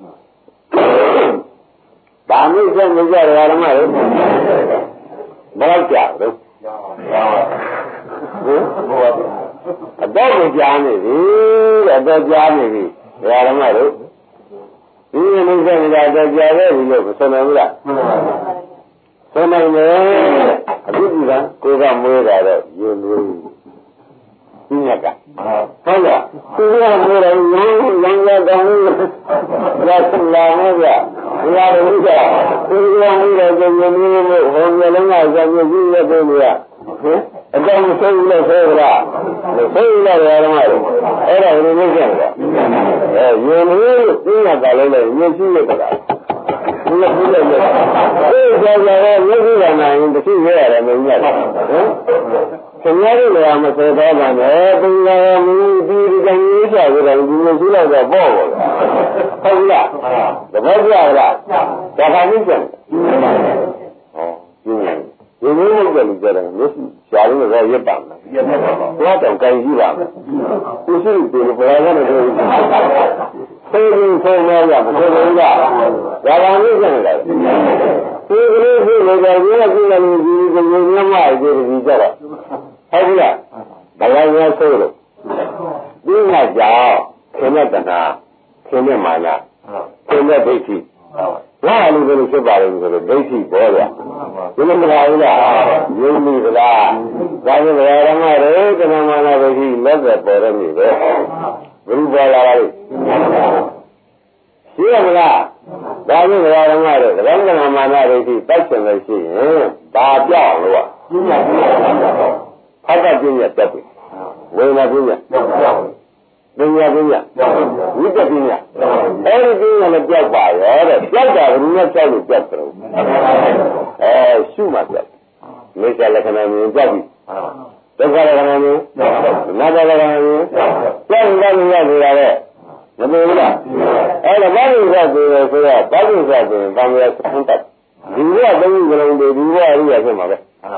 ဘာမျိုးဆက်နေကြရတာမဟုတ်ဘာကြတော့ဟင်အတော့ကိုကြားနေပြီအတော့ကြားနေပြီဓမ္မတို့ဒီနေ့ဆက်နေတာတော့ကြားခဲ့ပြီလို့ဆိုနိုင်ဘူးလားဆိုနိုင်တယ်အခုဒီကကိုကမွေးတာတော့ယဉ်လို့ဒီညကဟုတ်လားသူကမွေးတယ်ရင်းရင်းရတောင်းရဆလာမေဗျာဒီဟာတို့ကသူကမွေးတယ်ဆိုရင်မျိုးမျိုးဟောမျိုးလုံးကဇာမျိုးကြီးရဲ့ပုံတွေကဟင်အကြောင်းဆိုးလို့ဆိုကြလားဆိုးလို့ရတယ်ဓမ္မတို့အဲ့ဒါဘယ်လိုလုပ်ကြလဲအဲယဉ်လို့သိရတာလည်းလည်းယဉ်ရှိရတာဒီလိုပြောလို့ဒီကြောင့်လည်းရုပ်ရည်နာရင်တချို့ရရတယ်မင်းကြီးဟမ်ခင်ဗျားတို့လည်းမဆိုတော့ပါနဲ့ပင်လည်းမင်းဒီဒီကရေးချကြတယ်ဒီလိုရှိလိုက်တော့ပေါ့ပေါ့ဟုတ်လားတပည့်ကြလားဒါကမှမကျန်ဟောဒီလိုဒီလိုလုပ်ကြတယ်မျက်စိရှားလို့တော့ရက်ပါမယ်ရက်ပါပါဘာတောင်ကြိုင်ကြည့်ပါမယ်သူရှိတယ်ဘယ်လိုလဲတော့သိရင်ဆုံးမရမဆိုဘူးကဒါကမှကျန်တယ်ဒီကလေးဖြစ်လို့တော့ဒီကပြည်နယ်ဒီကိုညမအကျိုးဒီကြတော့ဟုတ်ပြီလားဘယ်လိုလဲဆိုလို့ဒီကကြောင့်ခင်တဲ့တနာခင်တဲ့မာနခင်တဲ့ဒိဋ္ဌိဘာလို့လဲဖြစ်ပါလဲဆိုတော့ဒိဋ္ဌိပေါ်ရဒီလိုမလားဘူးလားယုံပြီလားဒါကြောင့်ဘယ်ရမလဲတဏမာနဒိဋ္ဌိလက်သက်ပေါ်ရမည်ပဲဘုရားပေါ်လာတယ်ရှိရမလားဒါကြောင့်ဘယ်ရမလဲတဏမာနဒိဋ္ဌိတိုက်ချင်လို့ရှိရင်ဒါပြောင်းလို့ကပြင်းရပြင်းရဖတ်တတ်ပြင်းရတက်ပြီဝေနာပြင်းရပညာပညာဝိတ္တပညာအဲ့ဒီပညာလည်းပြောက်ပါရောတဲ့ပြောက်တာကဘယ်နဲ့ပြောက်လို့ပြောက်တယ်အဲရှုမှပြောက်မိစ္ဆာလက္ခဏာမျိုးပြောက်ပြီဒုက္ခလက္ခဏာမျိုးနာတလက္ခဏာမျိုးပြောက်နေတယ်ရနေတာတဲ့မမေဘူးလားအဲ့ဒါဘာလို့ဆိုတော့ဆိုတော့ဘာလို့ဆိုတော့ဘာလို့ဆန်းတတ်ဒီကသုံးခုလုံးတွေဒီကရိယာဖြစ်မှာပဲ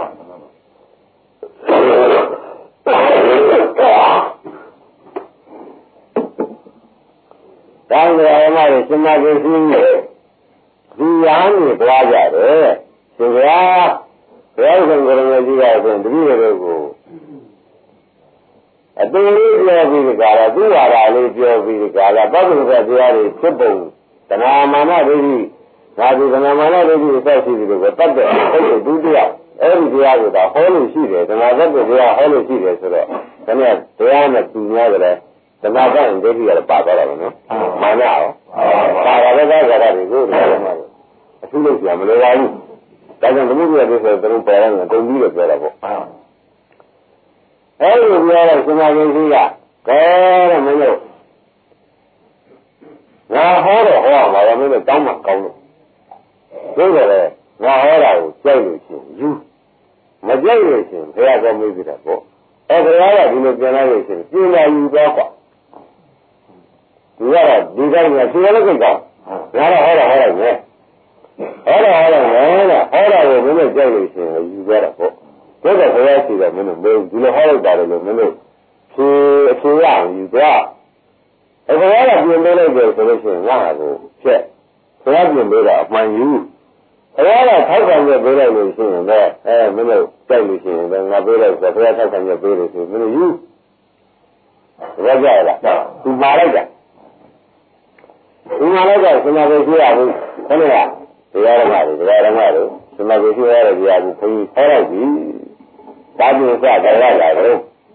တောင်းကြရမှာစမဂိစီဒီရာနေကြွားကြတယ်ရှင်ဗျာဘုရားရှင်ကိုယ်တော်ကြီးကဆိုတပည့်တွေကိုအတူလေးပြောပြီးဒီကလာသူ့ဟာလာလေးပြောပြီးဒီကလာပဋ္ဌိကတရားတွေဖြစ်ပုံတဏမာနဒိဋ္ဌိဒါဒီတဏမာနဒိဋ္ဌိအသက်ရှိတယ်ကိုတတ်တဲ့အဲ့ဒီဒုတိယအဲ့ဒီတရားကိုဒါဟောလို့ရှိတယ်တဏှာသက်တဲ့တရားဟောလို့ရှိတယ်ဆိုတော့ဒါနဲ့တရားနဲ့သူများကြတယ်တဏှာကဒိဋ္ဌိကလည်းပါသွားတာပဲနော်မာနရောပါတာလည်းကားကြတာတွေကိုဒီလိုမှသူ့လို့ပြန်မလိုပါဘူးဒါကြောင့်သမုဒ္ဒရာပြည့်ဆိုတော့ပေါ်ရတယ်ကုန်ပြီးတော့ပြောတာပေါ့အဲ့ဒီပြောတော့ရှင်မဂိရှိကကဲတဲ့မင်းတို့ငါဟောတော့ဟောအောင်ပါမင်းတို့တောင်းမှကောင်းလို့သို့တော်လည်းငါဟောတာကိုကြိုက်လို့ရှိရင်ယူမကြိုက်လို့ရှိရင်ဘုရားကောင်းမေးပြတာပေါ့အဲဘုရားကဒီလိုပြန်လာလို့ရှိရင်ပြင်လာယူတော့ကွာဒီကတော့ဒီကနေ့ဆရာလည်းကြိုက်တော့ငါတော့ဟောတာဟောလိုက်မယ်ဟောတာဟောလိုက်မယ်တဲ့ဟောတာကိုမင်းတို့ကြိုက်လို့ရှိရင်ယူကြတာပေါ့ဒါတော့ဘုရားရှိတယ်မင်းတို့မေးဒီလိုဟောလိုက်တာလို့မင်းတို့ဖြေအဖြေရအောင်ယူသွားအခုကပြင်ပေးလိုက်တယ်ဆိုလို့ရှိရင်ငါ့ဟာကိုဖြက်ဘုရားပြင်ပေးတာအမှန်ယူဘုရားကထောက်ခံရပေးလိုက်လို့ရှိရင်လည်းအဲမင်းတို့ကြိုက်လို့ရှိရင်လည်းငါပေးလိုက်ဆိုဘုရားထောက်ခံရပေးလို့ရှိရင်မင်းတို့ယူဒါကြရလားသူမာလိုက်တာသူမာလိုက်တာစမဂိရှိရဘူးခဏကတရားဓမ္မတွေတရားဓမ္မတွေစမဂိရှိရတဲ့တရားကိုခွင့်ဟောလိုက်ပြီဒါပြင်စကြရတာကို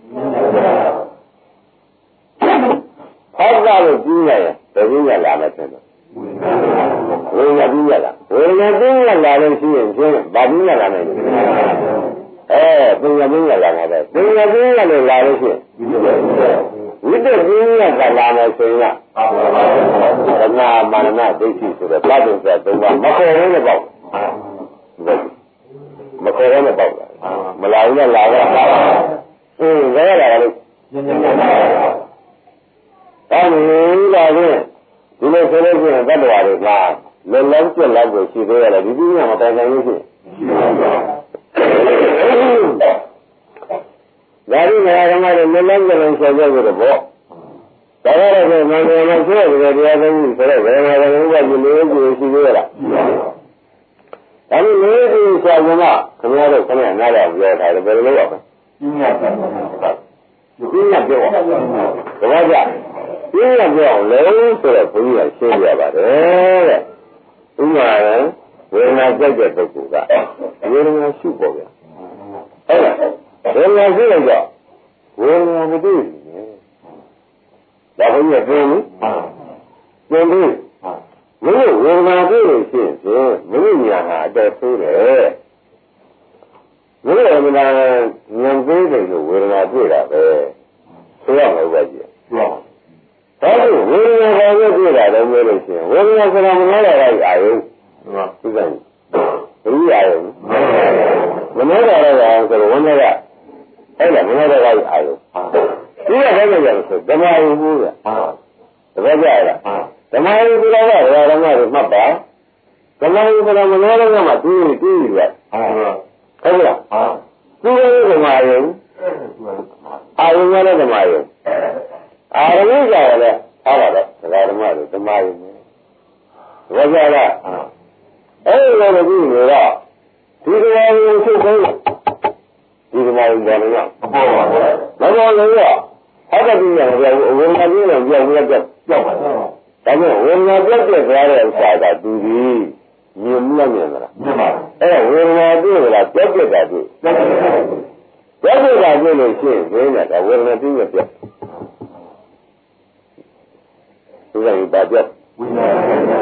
ဟောတာလို့ပြီးရရင်တပည့်ရလာမယ်တဲ့ဝိညာဉ်ပြီးရလားဝိညာဉ်ပြီးရလာလို့ရှိရင်ဖြင့်ဗာပြီးရလာမယ်အဲပညာပြီးရလာမှာပဲပညာပြီးရလို့လာလို့ရှိရင်ဝိတ္တပြီးရလာမယ်ဆိုရင်ကသနာမာနဒိဋ္ဌိဆိုတဲ့ဘတ်တုဆိုသုံးပါမခေါ်ရဲနဲ့ပေါ့မခေါ်ရဲနဲ့ပေါ့မလာဘူးနဲ့လာတော့အင်းလဲလာတယ်အဲ့ဒီလာရင်ဒီလိုဆိုလို့ရှိရင်တတ္တဝါတွေကလုံလုံးပြက်လောက်ကိုရှိသေးရတယ်ဒီပြင်းကမတိုင်နိုင်လို့ရှိဒါရီငါကမှလည်းလုံလုံးပြက်လုံးဆက်ကြလို့တော့ဒါရတဲ့မင်္ဂလာနဲ့ဆိုရတဲ့တရားသုံးခုဆိုတော့ဘယ်မှာလဲဥပဒေလေးကိုရှိသေးရလားဒါနဲ့လေးဒီဆရာကခင်ဗျားတို့ခဏနားရပြောထားတယ်ဘယ်လိုလုပ်ရမလဲပြင်းရပြင်းရပြောဒါကြပြင်းရပြောင်းလုံးဆိုတော့ဘုရားရှင်းပြပါတယ်တဲ့ဥမာရဝေဒနာကြိုက်တဲ့ပုဂ္ဂိုလ်ကဝေဒနာရှုပေါ့ဗျာဟုတ်လားဝေဒနာရှုလိုက်တော့ဝေဒနာမတွေ့ဘူးဒါဘုရားပြောလို့ပြောလို့မင်းဝေဒနာတွေ့လို့ရှိရင်မင်းညာဟာအတော်ဆိုးတယ်မင်းဝေဒနာဉာဏ်သေးတယ်လို့ဝေဒနာတွေ့တာပဲဆိုရမှာပဲကြည့်ဟုတ်ဒါကဝေဒနာဘာလို့တွေ့တာလဲပြောလို့ရှိရင်ဝေဒနာဆိုတာမနှောရတဲ့အာယုဟုတ်ကဲ့ဘယ်လိုအာယုမနှောရတဲ့အာယုဆိုတော့ဝိညာဉ်ကအဲ့ဒါမနှောရတဲ့အာယုဒီကဘယ်လိုလဲဆိုဓမ္မယုဘူးကတပည့်ကြရလားဓမ္မယုဒီတော့ကဓမ္မဓမ္မတွေမှတ်ပါဓမ္မယုကလည်းမနှောရတဲ့မှာတူးတူးရဟုတ်လားတူးရဓမ္မယုအာယုလည်းဓမ္မယုအာရုံကြရလဲအားပါတော့ဓမ္မတွေဓမ္မယုတပည့်ကြလားအဲ့ဒီလိုကြည့်နေတော့ဒီဓမ္မယုချုပ်ဆုံးဒီဓမ္မယုဘာလို့လဲအပေါ်ပါဘယ်လိုလဲအဲ့ဒါပြီးရင်ဝေဒနာကြီးနဲ့ပြောင်းပြောက်ပြောက်ပါတော့ဒါကြောင့်ဝေဒနာပြောက်ပြောက်သွားတဲ့ဥစ္စာကသူကြီးမြင်မြတ်မြင်လားမြင်ပါအဲ့ဒါဝေဒနာတွေ့လားပြောက်ပြောက်တာတွေ့ပြောက်ပြောက်တာတွေ့လို့ရှိရင်ဒီနဲ့ကဝေဒနာပြီးရပြောက်ဒီကနေ့ပါပြောက်ဝေဒနာ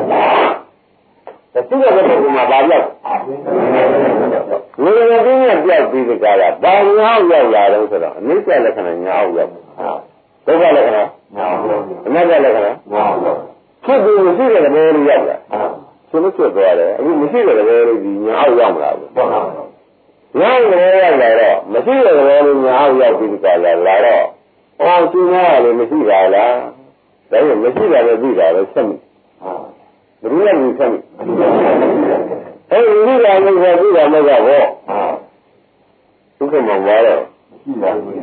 ဒါသူကလည်းဒီမှာပါပြောက်ဝေဒနာပြီးရပြောက်ပြီးကြတာဘာညာရောက်လာတော့ဆိုတော့အနိစ္စလက္ခဏာညာရောက်ဒုက္ခလက္ခဏာအနတ္တလက္ခဏာဖြစ်ပြီးမရှိတဲ့ဘယ်လိုရောက်လဲဆိုလို့ဖြစ်သွားတယ်အခုမရှိတဲ့ဘယ်လိုဒီညာအောက်ရောက်မလားဘူးညာဘယ်ရောက်လာတော့မရှိတဲ့ဘယ်လိုညာအောက်ရောက်ပြီးကြလာလာတော့အော်သူကလည်းမရှိပါလားဒါပေမဲ့မရှိတာလည်းပြီးတာပဲဆက်မိဘယ်လိုလဲဆက်မိအဲဒီပြီးတာလည်းဆိုပြီးတာမဟုတ်တော့ဒုက္ခမှာပါတော့ရှိပါဘူး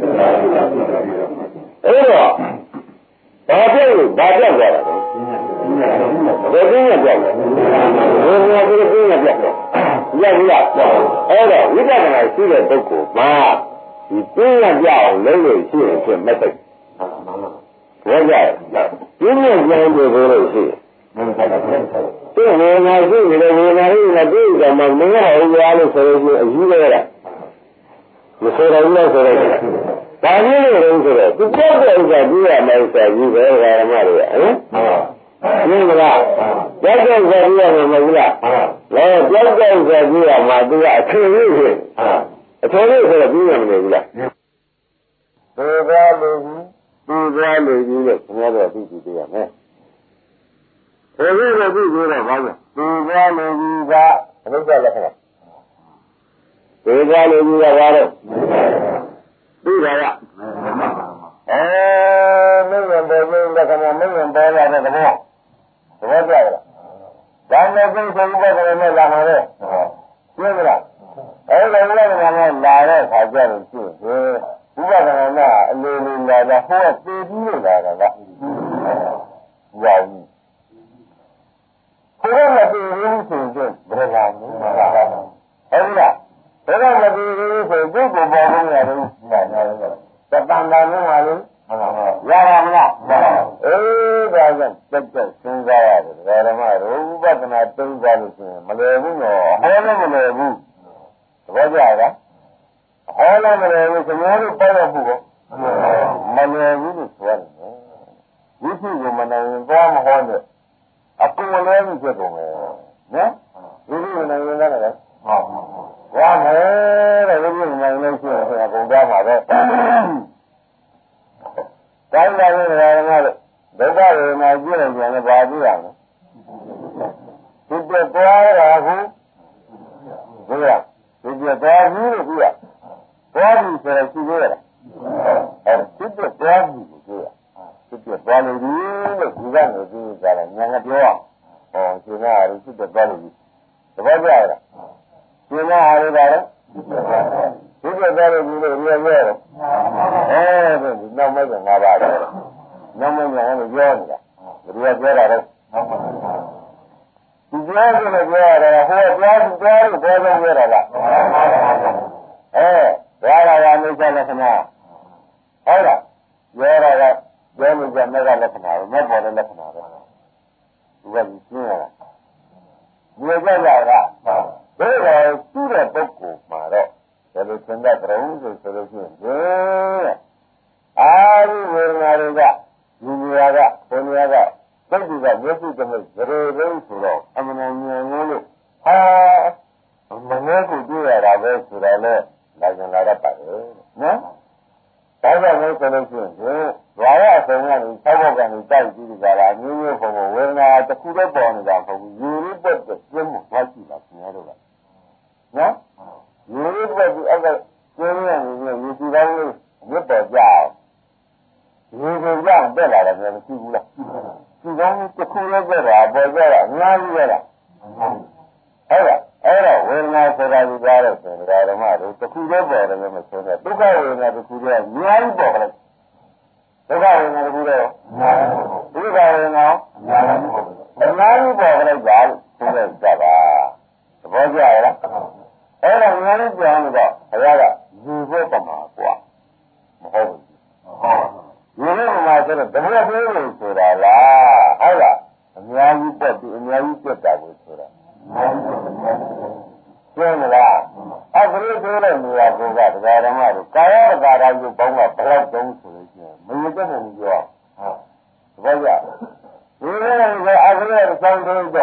အဲ့တော့ဘာပြောလို့ဘာပြောကြတာလဲဘယ်လိုပြောလဲဘယ်လိုပြောလို့ပြောလဲရပြီလားအဲ့တော့ဝိပဿနာရှိတဲ့ပုဂ္ဂိုလ်မှာဒီပြင်းရပြအောင်လုပ်လို့ရှိရင်ဖြစ်မသိဘူးဘယ်ကြလဲပြင်းရပြောင်းလို့ပြောလို့ရှိရင်သူဝေဒနာရှိတယ်ဝေဒနာရှိတယ်တွေ့ကြမှာမင်းဟုတ်ရလို့ဆိုလို့အယူရတာမဆိုရဘူးလို့ဆိုတော့ဒါမျိုးလို့ဆိုတော့သူပြောတဲ့ဥစ္စာပြရမယ်ဆိုပြီးပဲဓမ္မတွေဟမ်ရှင်းမလားပြောက်ကြောက်ဆိုပြီးရမှာမဟုတ်လားလဲပြောက်ကြောက်ဆိုပြီးရမှာသူကအထင်ကြီးဖြစ်အထင်ကြီးဆိုတော့ပြီးရမလို့ဘူးလားသူကလူကြီးသူကလူကြီးလို့ခင်ဗျားတို့သိကြည့်ရမယ်ဒီလိုလိုသိကြတော့ဘာလဲသူကလူကြီးကအနုစ္စလက္ခဏာဒီကလူကြီးကဘာလို့သိတာကအဲမင်းရဲ့ဘယ်လိုလက္ခဏာမင်းရဲ့ပေါ်လာတဲ့သဘောသဘောကျလားဒါနဲ့သိဆုံးတဲ့ကလေးနဲ့လာမှာလေရှင်းမလားအဲ့လိုလည်းလည်းလာတဲ့ခါကျတော့ရှင်းတယ်ဥပဒနာကအလိုလိုလာတာဟောသိပြီးလို့လာတာကရောင်ဘယ်လိုမသိဘူးဆိုရင်ဘယ်လာမလဲဟုတ်လားဘယ်လိုမသိဘူးဆိုသူ့ကိုပေါ်လို့ရတယ်တပန်တာနဲ့ပါလို့ရပါမလားအေးဒါကြောင့်တက်တက်စဉ်းစားရတယ်ဒါဓမ္မရူပဒနာသုံးစားလို့ရှိရင်မလွယ်ဘူးနော်ဟောလည်းမလွယ်ဘူးသဘောကျလားဟောလည်းမလွယ်ဘူးကျွန်တော်တို့ပေါ်ရဖို့မလွယ်ဘူးလို့ဆိုရတယ်ဝိသုကိုမနိုင်ရင်သွားမဟောနဲ့အကူလည်းမဖြစ်ကုန်ပဲနော်ဝိသုကိုနိုင်ရင်လည်းဟုတ်ရမယ်တဲ့ဝိသုကိုနိုင်လို့ရှိရင်အကုန်သွားမှာပဲတိုင်းတိုင်းနဲ့ဓမ္မတို့ဒုက္ခဝေဒနာကြည့်လိုက်ပြန်လည်းဘာကြည့်ရမလဲဒီပြသွားရခုဘုရားဒီပြသွားပြီလို့ကြည့်ရသွားပြီဆိုတော့ရှိသေးရလားအဲဒီပြသွားပြီလို့ကြည့်ရဒီပြသွားလို့ဒီလို့ဒီကနေကြည့်ကြတယ်ညာကပြောဟောရှင်ကရရှိတဲ့သွားလို့ဒီသဘောကျလားရှင်ကအားရတာလေဒီပြသွားလို့ဒီလို့မြင်ရတယ်အဲဒီနောက်မဲ့ကငါးပါးတယ်နောက်မဲ့ကလည်းပြောနေတာဘယ်လိုပြောတာလဲဒီပြောတယ်လို့ပြောရတယ်ဟိုပြောသူပြောလို့ပြောလို့ပြောတာလားအဲဒါလာရမိစ္ဆာလက္ခဏာဟုတ်လားပြောတာကပြောလို့ကြမဲ့ကလက္ခဏာပဲမဲ့ပေါ်တဲ့လက္ခဏာပဲဒီကကြီးရှင်းရတာဒီကြကြတာဒါကသူ့တဲ့ပုဂ္ဂိုလ်မှာတော့ဘယ်လိုသင်္ကတရုံးဆိုဆိုလို့ရှိရင်အာရိဝေဒနာတွေကဒီနေရာကဘယ်နေရာကစိတ်တွေကမျက်စိတမိတ်ဇရေသိဆိုတော့အမှန်ဉာဏ်လို့ဟာမငဲကိုတွေ့ရတာပဲဆိုတော့လေလာကြလာတတ်ပါတယ်နော်ဒါကြောင့်လည်းဆိုလို့ရှိရင်ဓဝါရအစုံကနေသောက်ကနေတိုက်ကြည့်ကြတာမျိုးမျိုးပုံပုံဝေဒနာတစ်ခုတည်းပေါ်နေတာမဟုတ်ဘူးယူရိပတ်တဲ့ပြင်းမှုသွားကြည့်တာခင်ဗျားတို့ကနော်ယူရိပတ်ဒီအဲ့ဒါကျင်းရနေနေယူကြည့်တော့မြတ်တော်ကြောက်ဒီကိုကြောက်တက်လာတယ်မရှိဘူးလားဒီကောင်းတစ်ခုလည်းပြတာပေါ်ကြတာအများကြီးပဲလားဟုတ်လားအဲ့တော့ဝေဒနာဆိုတာဒီကားတော့ဆိုတော့ဓမ္မတို့တစ်ခုလည်းပေါ်တယ်မဆိုတော့ဒုက္ခဝေဒနာတစ်ခုလည်းအများကြီးပေါ်တယ်ဒုက္ခဝေဒနာတစ်ခုလည်းဒုက္ခဝေဒနာအများကြီးပေါ်တယ်ကြာလို့ဆိုလိုက်ကြပါသဘောကျလားအဲ့တော့ငါတို့ပြောင်းတော့ဘုရားကယူဖို့ပမာကွာမဟုတ်ဘူးယူဖို့ပမာဆိုတော့တကယ်ပြောလို့ဆိုတာလားဟုတ်လားအများကြီးတက်ပြီးအများကြီးတက်တာကိုဆိုတာကျင်းမလားအခုလိုဆိုတဲ့နေရာကတရားဓမ္မတို့ကာယကာရယုတ်ပေါင်းကဘယ်တော့တုံးဆိုလို့ရှိရင်မရတဲ့မှုပြောဟုတ်ဘာကြဒီလိုလေအခုလိုစောင်းတော့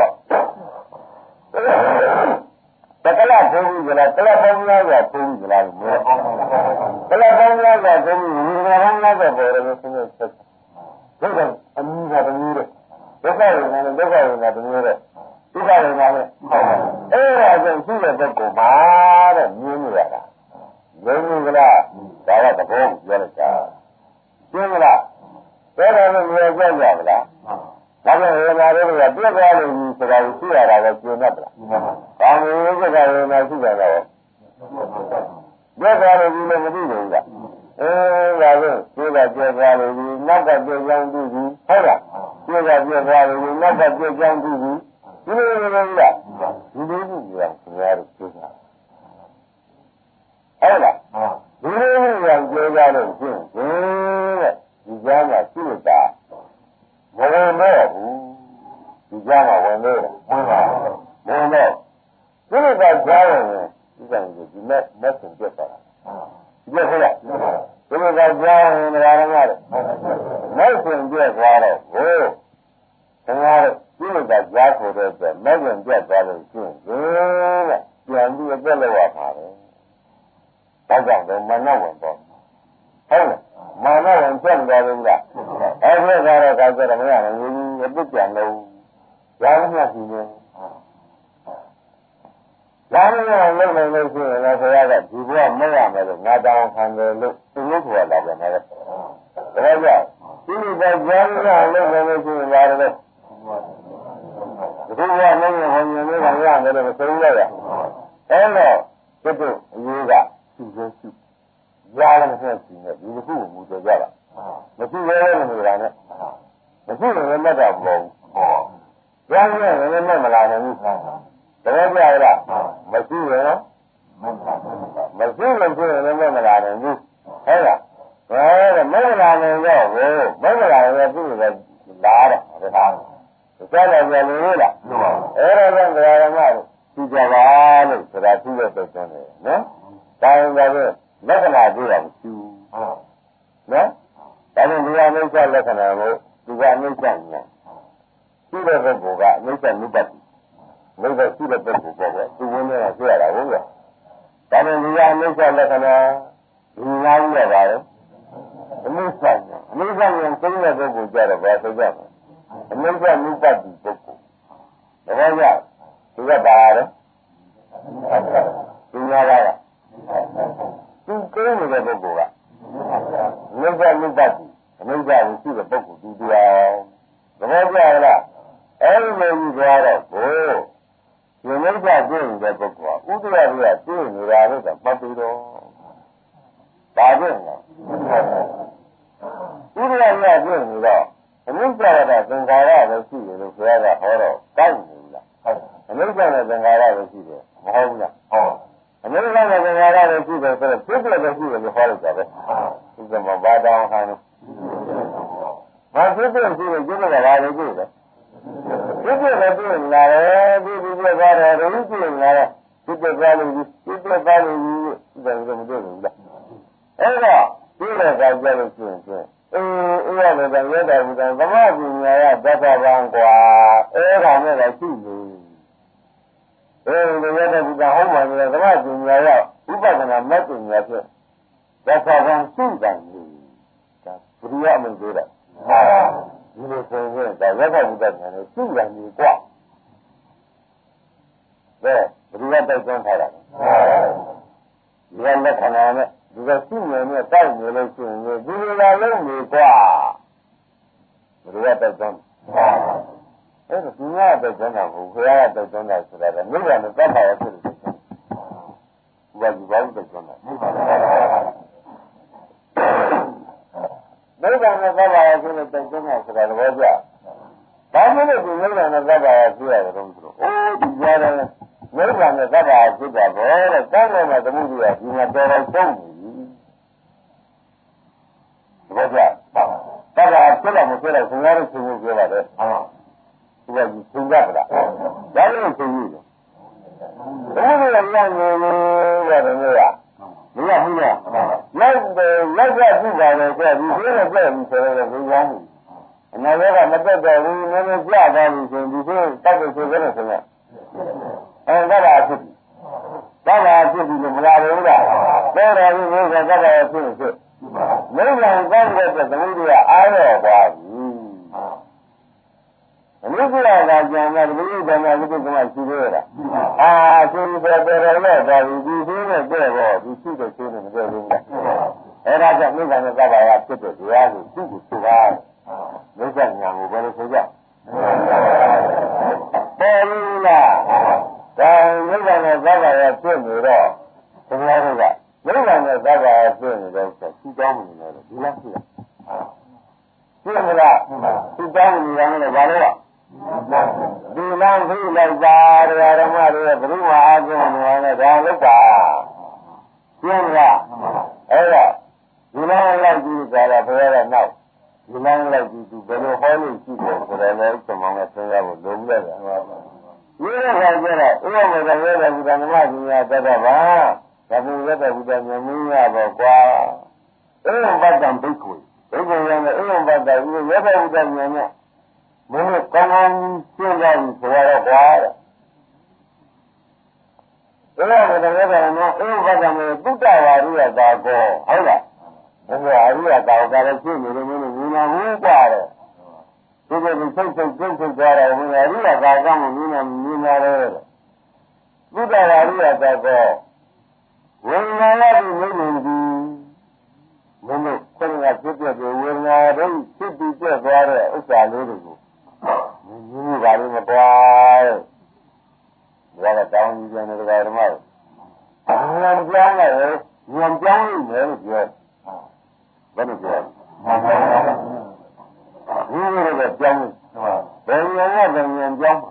တကလားဘုန်းကြီးကလားတကလားဘုန်းကြီးကဘုန်းကြီးကလားမဟုတ်တကလားဘုန်းကြီးကဘုန်းကြီးဝိညာဉ်ရမ်းလာတဲ့ပေါ်တယ်ဆိုတော့ဆက်ဒါကအမှုကတမျိုးတဲ့ဒုက္ခဝေဒနာနဲ့ဒုက္ခဝေဒနာတမျိုးတဲ့ဒုက္ခဝေဒနာနဲ့အဲ့ဒါကြောင့်ရှိတဲ့ဘက်ကိုပါတဲ့မြင်နေရတာမြင်နေကြလားဒါကသဘောကိုပြောလိုက်တာရှင်းမလားဒါတော့လည်းမြင်ကြကြပါလားဒါကြောင့်ဝေဒနာတွေကပြတ်သွားလို့ဆိုတာကိုသိရတာပဲကျင်တတ်လား။ဘာလို့ပြတ်သွားလို့မရှိကြတော့ပြတ်သွားလို့လည်းမသိဘူးလား။အဲဒါဆိုပြတ်သွားပြတ်သွားလို့နောက်ကပြတ်ကြောင်းသိပြီဟုတ်လား။ပြတ်သွားပြတ်သွားလို့နောက်ကပြတ်ကြောင်းသိပြီဒီလိုလိုလားဒီလိုမျိုးကခင်ဗျားတို့သိတာဟုတ်လား။ဒီလိုမျိုးကပြောကြလို့ရှင်းတဲ့ဒီကြားမှာရှိတာမဝင်တော့ဘူးဒီကြားမှာဝင်လို့ဝင်ပါဝင်တော့ဒီလိုကကြားရင်ဒီကံကြီးဒီမဲ့မဲ့ဆင်ပြတ်သွားတာဒီလိုဟုတ်လားဒီလိုကကြားရင်ဓမ္မရတယ်မဲ့ဆင်ပြတ်သွားတော့ဟို Sangare, you know that Jack would have been never get that in June. You and be a belly of her. I don't know, my no one bought. Oh, my no one said that in that. Every other guy got a man and you a bit yellow. Young nothing. Young and little lady and as a other, you were more than not down and look to look well like another. Right there. You know that young and little lady in that. Who are many when you live around the same area? Hello, Peter, you got two two. Yalan has seen it. You who moved together. But you were in the runner. But you remember that bow. Young man, remember that. The regular, but you know, but you remember that. And you, hello, well, the Maryland is over. Maryland is a lot of the the fellow of the Lula. Everyone there are two Javalas that are two of the Sunday. No? Time that nothing I do of two. No? I don't do a nature lesson. I do a nature. Two of the Boga, nature nobody. Never see the book over. Two women are here. I will. I don't do a nature lesson. You know about it. The new son. The new son and three of the book get about the government. And then I moved back to the book. The one that you got bad. You know that. You came with the book. Never I moved back. And then I will see the book. Do the the one that everywhere you got up. Oh, you never doing the book. Who do I hear doing it? I was a puppy dog. Pardon. Who do I hear doing it all? And we got that Bengala, the sea, the forever horror, dying. And we got a Bengala, the sea, Mahona. And then we got a Bengala, the sea, the people of the sea, the forest of it. It's a Mabada Hano. My people in sea, the people of the sea, people are doing that, people are that, people are that, people are value, people are value, people are doing that. And now, people are that, Eh, io vedo che da da ma mi ha dato avanqua e la me la chiudo eh le vedo da homa mi da ma mi ha upagana metto mi ha da sa van su da ni da priya mi do da ah ni so ne da vedo da ne su da ni qua beh priya da con fara ah ni la kana neဒီကရှိနေနဲ့တောက်နေလို့ရှိရင်ဒီလိုလာလုံးနေกว่าဘယ်လိုတက်ကြမ်းအဲ့ဒါသူကတက်ကြမ်းတာကိုခရရတက်ကြမ်းတာဆိုတာကမိဘနဲ့တက်ပါရဖြစ်တယ်ဘယ်လိုဘာလို့တက်ကြမ်းတာမိဘနဲ့တက်ပါရဖြစ်လို့တက်ကြမ်းတာဆိုတာသဘောကျဘာလို့လဲဒီမိဘနဲ့တက်ပါရဖြစ်ရတယ်တော့သူအိုးဒီကြားတယ်မိဘနဲ့တက်ပါရဖြစ်တာဘောတဲ့တောင်းလို့မှသမှုကြီးကဒီမှာတော်တော်ဆုံးဘာကြတာဒါကဆက်လာမဆက်လာစဉ်းစားရခြင်းကိုပြောပါတယ်ဟုတ်ဒီကကြီးစဉ်းစားကြတာဒါလည်းစဉ်းကြည့်တယ်ဘယ်လိုလဲညနေလို့ရတယ်လို့ရမရဘူးလားလိုက်တယ်လိုက်ရကြည့်ပါလေဆိုဒီလိုနဲ့ပြည့်ပြီဆိုတော့ဒီကောင်းဘူးအနာရောကမတက်တော့ဘူးနည်းနည်းကြသွားပြီဆိုဒီလိုတက်တယ်ဆိုကြတယ်ဆိုတော့အဲဒါပါဖြစ်ပြီဒါပါဖြစ်ပြီလို့မလာဘူးလားတော်တော်ကြီးလို့ဆိုတော့ဖြစ်ဖြစ်မိဘကောင်းတဲ့သမီးတွေကအားရသွားပြီအနည်းကလာကြံတဲ့လူတွေကလည်းဒီကမှရှိသေးတာအာသူတွေတော်တော်နဲ့တော်ပြီဒီသေးနဲ့တဲ့တော့ဒီရှိတဲ့သေးနဲ့မတဲ့ဘူးလားအဲ့ဒါကြောင့်မိဘနဲ့သဘာဝဖြစ်တဲ့တရားကိုသူ့ကိုသူကမိစ္ဆာညာကိုဘယ်လိုဆိုကြတယ်ဘူးလားဒါမိဘနဲ့သဘာဝဖြစ်နေတော့ဘုရားတို့ကမိဘနဲ့သဘာဝဖြစ်နေတော့သူတောင်းနေတယ်ဒီလားရှိလားရှိမလားသူတောင်းနေတယ်လည်းဘာလို့လဲဒီလမ်းသိလိုက်ပါဓမ္မတွေဘုရားအားဖြင့်နေတယ်ဒါလို့ပါရှင်းလားအဲ့တော့ဒီလမ်းလိုက်ပြီးကြတာဘုရားကနောက်ဒီလမ်းလိုက်ပြီးသူဘယ်လိုဟောလို့ရှိတယ်ဆိုတော့လည်းကျွန်တော်ကစဉ်းစားဖို့လိုဘူးလေဒီလိုခါကျတော့ဥပမာကလည်းဘုရားဓမ္မကြီးများတတ်တော့ပါဒါပေမဲ့ဘုရားမြတ်မင်းရတော့ကွာအဲ့ဘတ်တံဘိက္ခုဘိက္ခုရမယ်အဲ့ဘတ်တံဒီရတဲ့ဘုရားမြတ်နဲ့မင်းတို့ကောင်းကောင်းစဉ်းစားပြီးဆိုရတော့ကွာတဲ့ဒါကလည်းဒါကလည်းအေးဘာကမသုတ္တဝါရိယတာကောဟုတ်လားဘုရားအရိယတာကိုလည်းရှင်းနေတယ်မင်းတို့မြင်လာဘူးကွာတဲ့ဒီလိုစိတ်စိတ်စိတ်စိတ်ကြတာဘုရားအရိယတာကောမှမြင်နေမြင်လာတယ်သုတ္တဝါရိယတာကောဝိညာဏတိမိမ့်နေသည်မင်းတို့ခொနကဖြစ်ပြတဲ့ဝေဒနာတွေဖြစ်ပြီးပြတ်သွားတဲ့ဥစ္စာလေးတွေကိုမြင်မြင်ပါလိမ့်မကွာတဲ့ဒါကတောင်းကြီးပြန်တဲ့ဓမ္မတွေဉာဏ်ပြောင်းလိုက်ဉာဏ်ပြောင်းနေတယ်လို့ပြောဘယ်လိုပြောဒီလိုတော့ပြောင်းဘယ်ဉာဏ်ကဘယ်ဉာဏ်ပြောင်း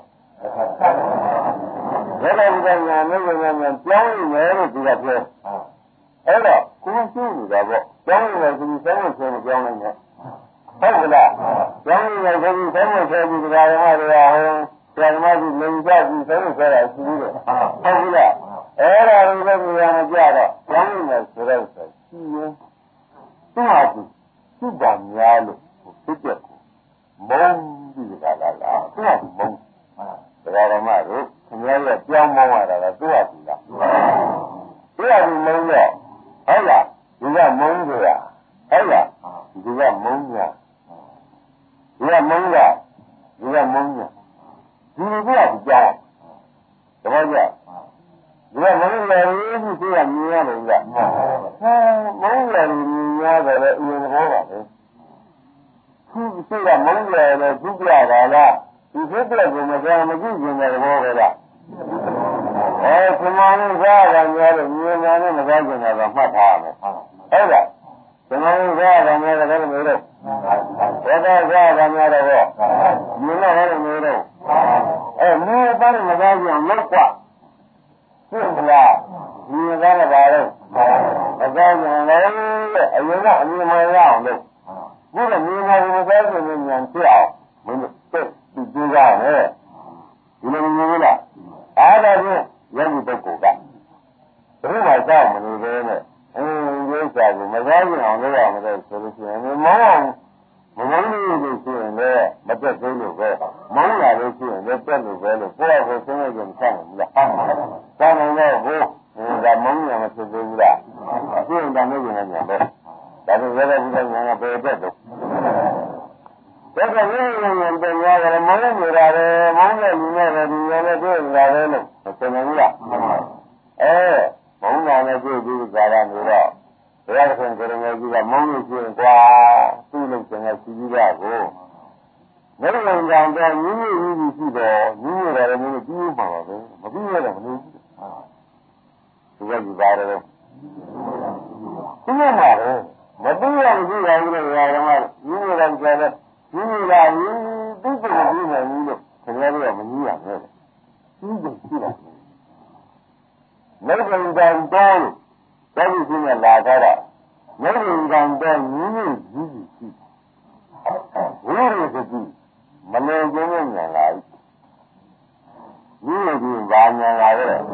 ဘယ်လိုဉာဏ်ဉာဏ်နဲ့ဉာဏ်ပြောင်းနေတယ်လို့သူကပြောအဲ့တော့ကိုယ်ရှိနေတာပေါ့ကျောင်းနေတယ်ဒီဆောင်းဝင်ဆင်းကြောင်းနေတယ်ဟုတ်ကလားကျောင်းနေတယ်ဒီဆောင်းဝင်ဆင်းဒီကရာမတွေကဟိုဆရာမကြီးလုံကြပြီးဆောင်းဝင်ဆင်းတာရှိသေးတယ်ဟုတ်ကလားအဲ့ဒါလည်းဒီနေရာမကြတော့ကျောင်းနေတယ်ဆိုတော့ဆိုရှိရင်သူ့ဟာသူသူ့ဗာများလို့ဖြစ်တဲ့ကိုမုန်းပြီးကြတာလားသူ့ဟာသူမုန်းဆရာမတို့ခင်ဗျားရဲ့ပြောင်းမောင်းရတာကသူ့ဟာသူလားသူ့ဟာသူမုန်းတော့ဟုတ်လားဒီကမုန်းကြရဟုတ်လားဒီကမုန်းကြဒီကမုန်းကြဒီကမုန်းကြဒီလိုကကြောက်တပည့်ကြဒီကမုန်းကြရေးပြီးသိရမြင်ရတယ်ကြဟမ်မုန်းကြမြင်ရတယ်အရင်ဟောပါလေသူသိကမုန်းကြလည်းသူကြတာလားဒီဖြစ်တဲ့ကိုမကြမ်းမကြည့်ကျင်တဲ့ဘောပဲလားအဲသမာဓိစားတာများလို့မြင်တာနဲ့မစားကျင်တာကမှတ်ထားရမယ်ဟုတ်လားသမာဓိစားတာများတယ်လည်းမလို့ဘောဓစားတာများတော့မြင်တော့လည်းမလို့အဲမြင်တဲ့မစားကျင်လောက်ကွာသိလားမြင်တာလည်းပါတော့မစားကျင်လည်းအရင်ကအမြင်မရအောင်လို့ဘုရားမြင်တာကိုမစားကျင်နေဉာဏ်ဖြစ်အောင်မင်းတို့သိကြည့်ကြမယ်ဒီလိုမြင်လို့လားအားဒါဖြင့်ယန္တိပုဂ္ဂိုလ်ကဘုရားကြောင့်မလို့ပဲနဲ့အင်းဒီဥစ္စာကိုမစားကြအောင်လုပ်ရမယ်ဆိုလို့ရှိရင်မောင်းအောင်မမောင်းလို့ရှိရင်လည်းမတက်သေးလို့ပဲမောင်းလာလို့ရှိရင်လည်းတက်လို့ပဲလို့ကိုယ့်အကိုဆင်းရဲကြမဆက်ဘူးလား။ဆောင်းနေတော့ဘိုးဒါမောင်းရမဖြစ်သေးဘူးလား။အပြင်းတမ်းနေနေညာပဲ။ဒါဆိုရဲတဲ့ဘုရားညာကဘယ်တက်တော့ဒါကလည်းဉာဏ်ပညာကလည်းမောင်းနေရတယ်မောင်းတဲ့လူနဲ့ဒီရလည်းတွေ့နေတာပဲလို့ဆိုနေဘူးလားအဲမောင်းတာနဲ့တွေ့ပြီးကြတာနေတော့ဘုရားခင်ကလည်းကြီးကမောင်းလို့ရှိရင်ကွာသူ့လို့ကျင်ရရှိပြီးတာကိုမရဏကြောင့်တော့ညီညီကြီးရှိတော့ညီညီတယ်မျိုးပြီးမှာပါပဲမပြီးရတော့မလို့သူကဒီပါတယ်သူကမှာတော့မပြီးရဘူးရဘူးလို့ဓမ္မညီညီတယ်ကြတယ်ဒီလာရင်သူ့ကိုကြည့်နေဘူးလို့ခင်ဗျားတို့ကမကြီးရနဲ့သူ့ကိုကြည့်တာမေတ္တာတန်တောင်းတော်ဒီကြီးနဲ့လာကြတာမေတ္တာတန်တောင်းညီညီကြီးကြီးရှိဝိရိယတိမနေခြင်းနဲ့ညာလာပြီညီညီကြီးဘာညာလာလဲဒါ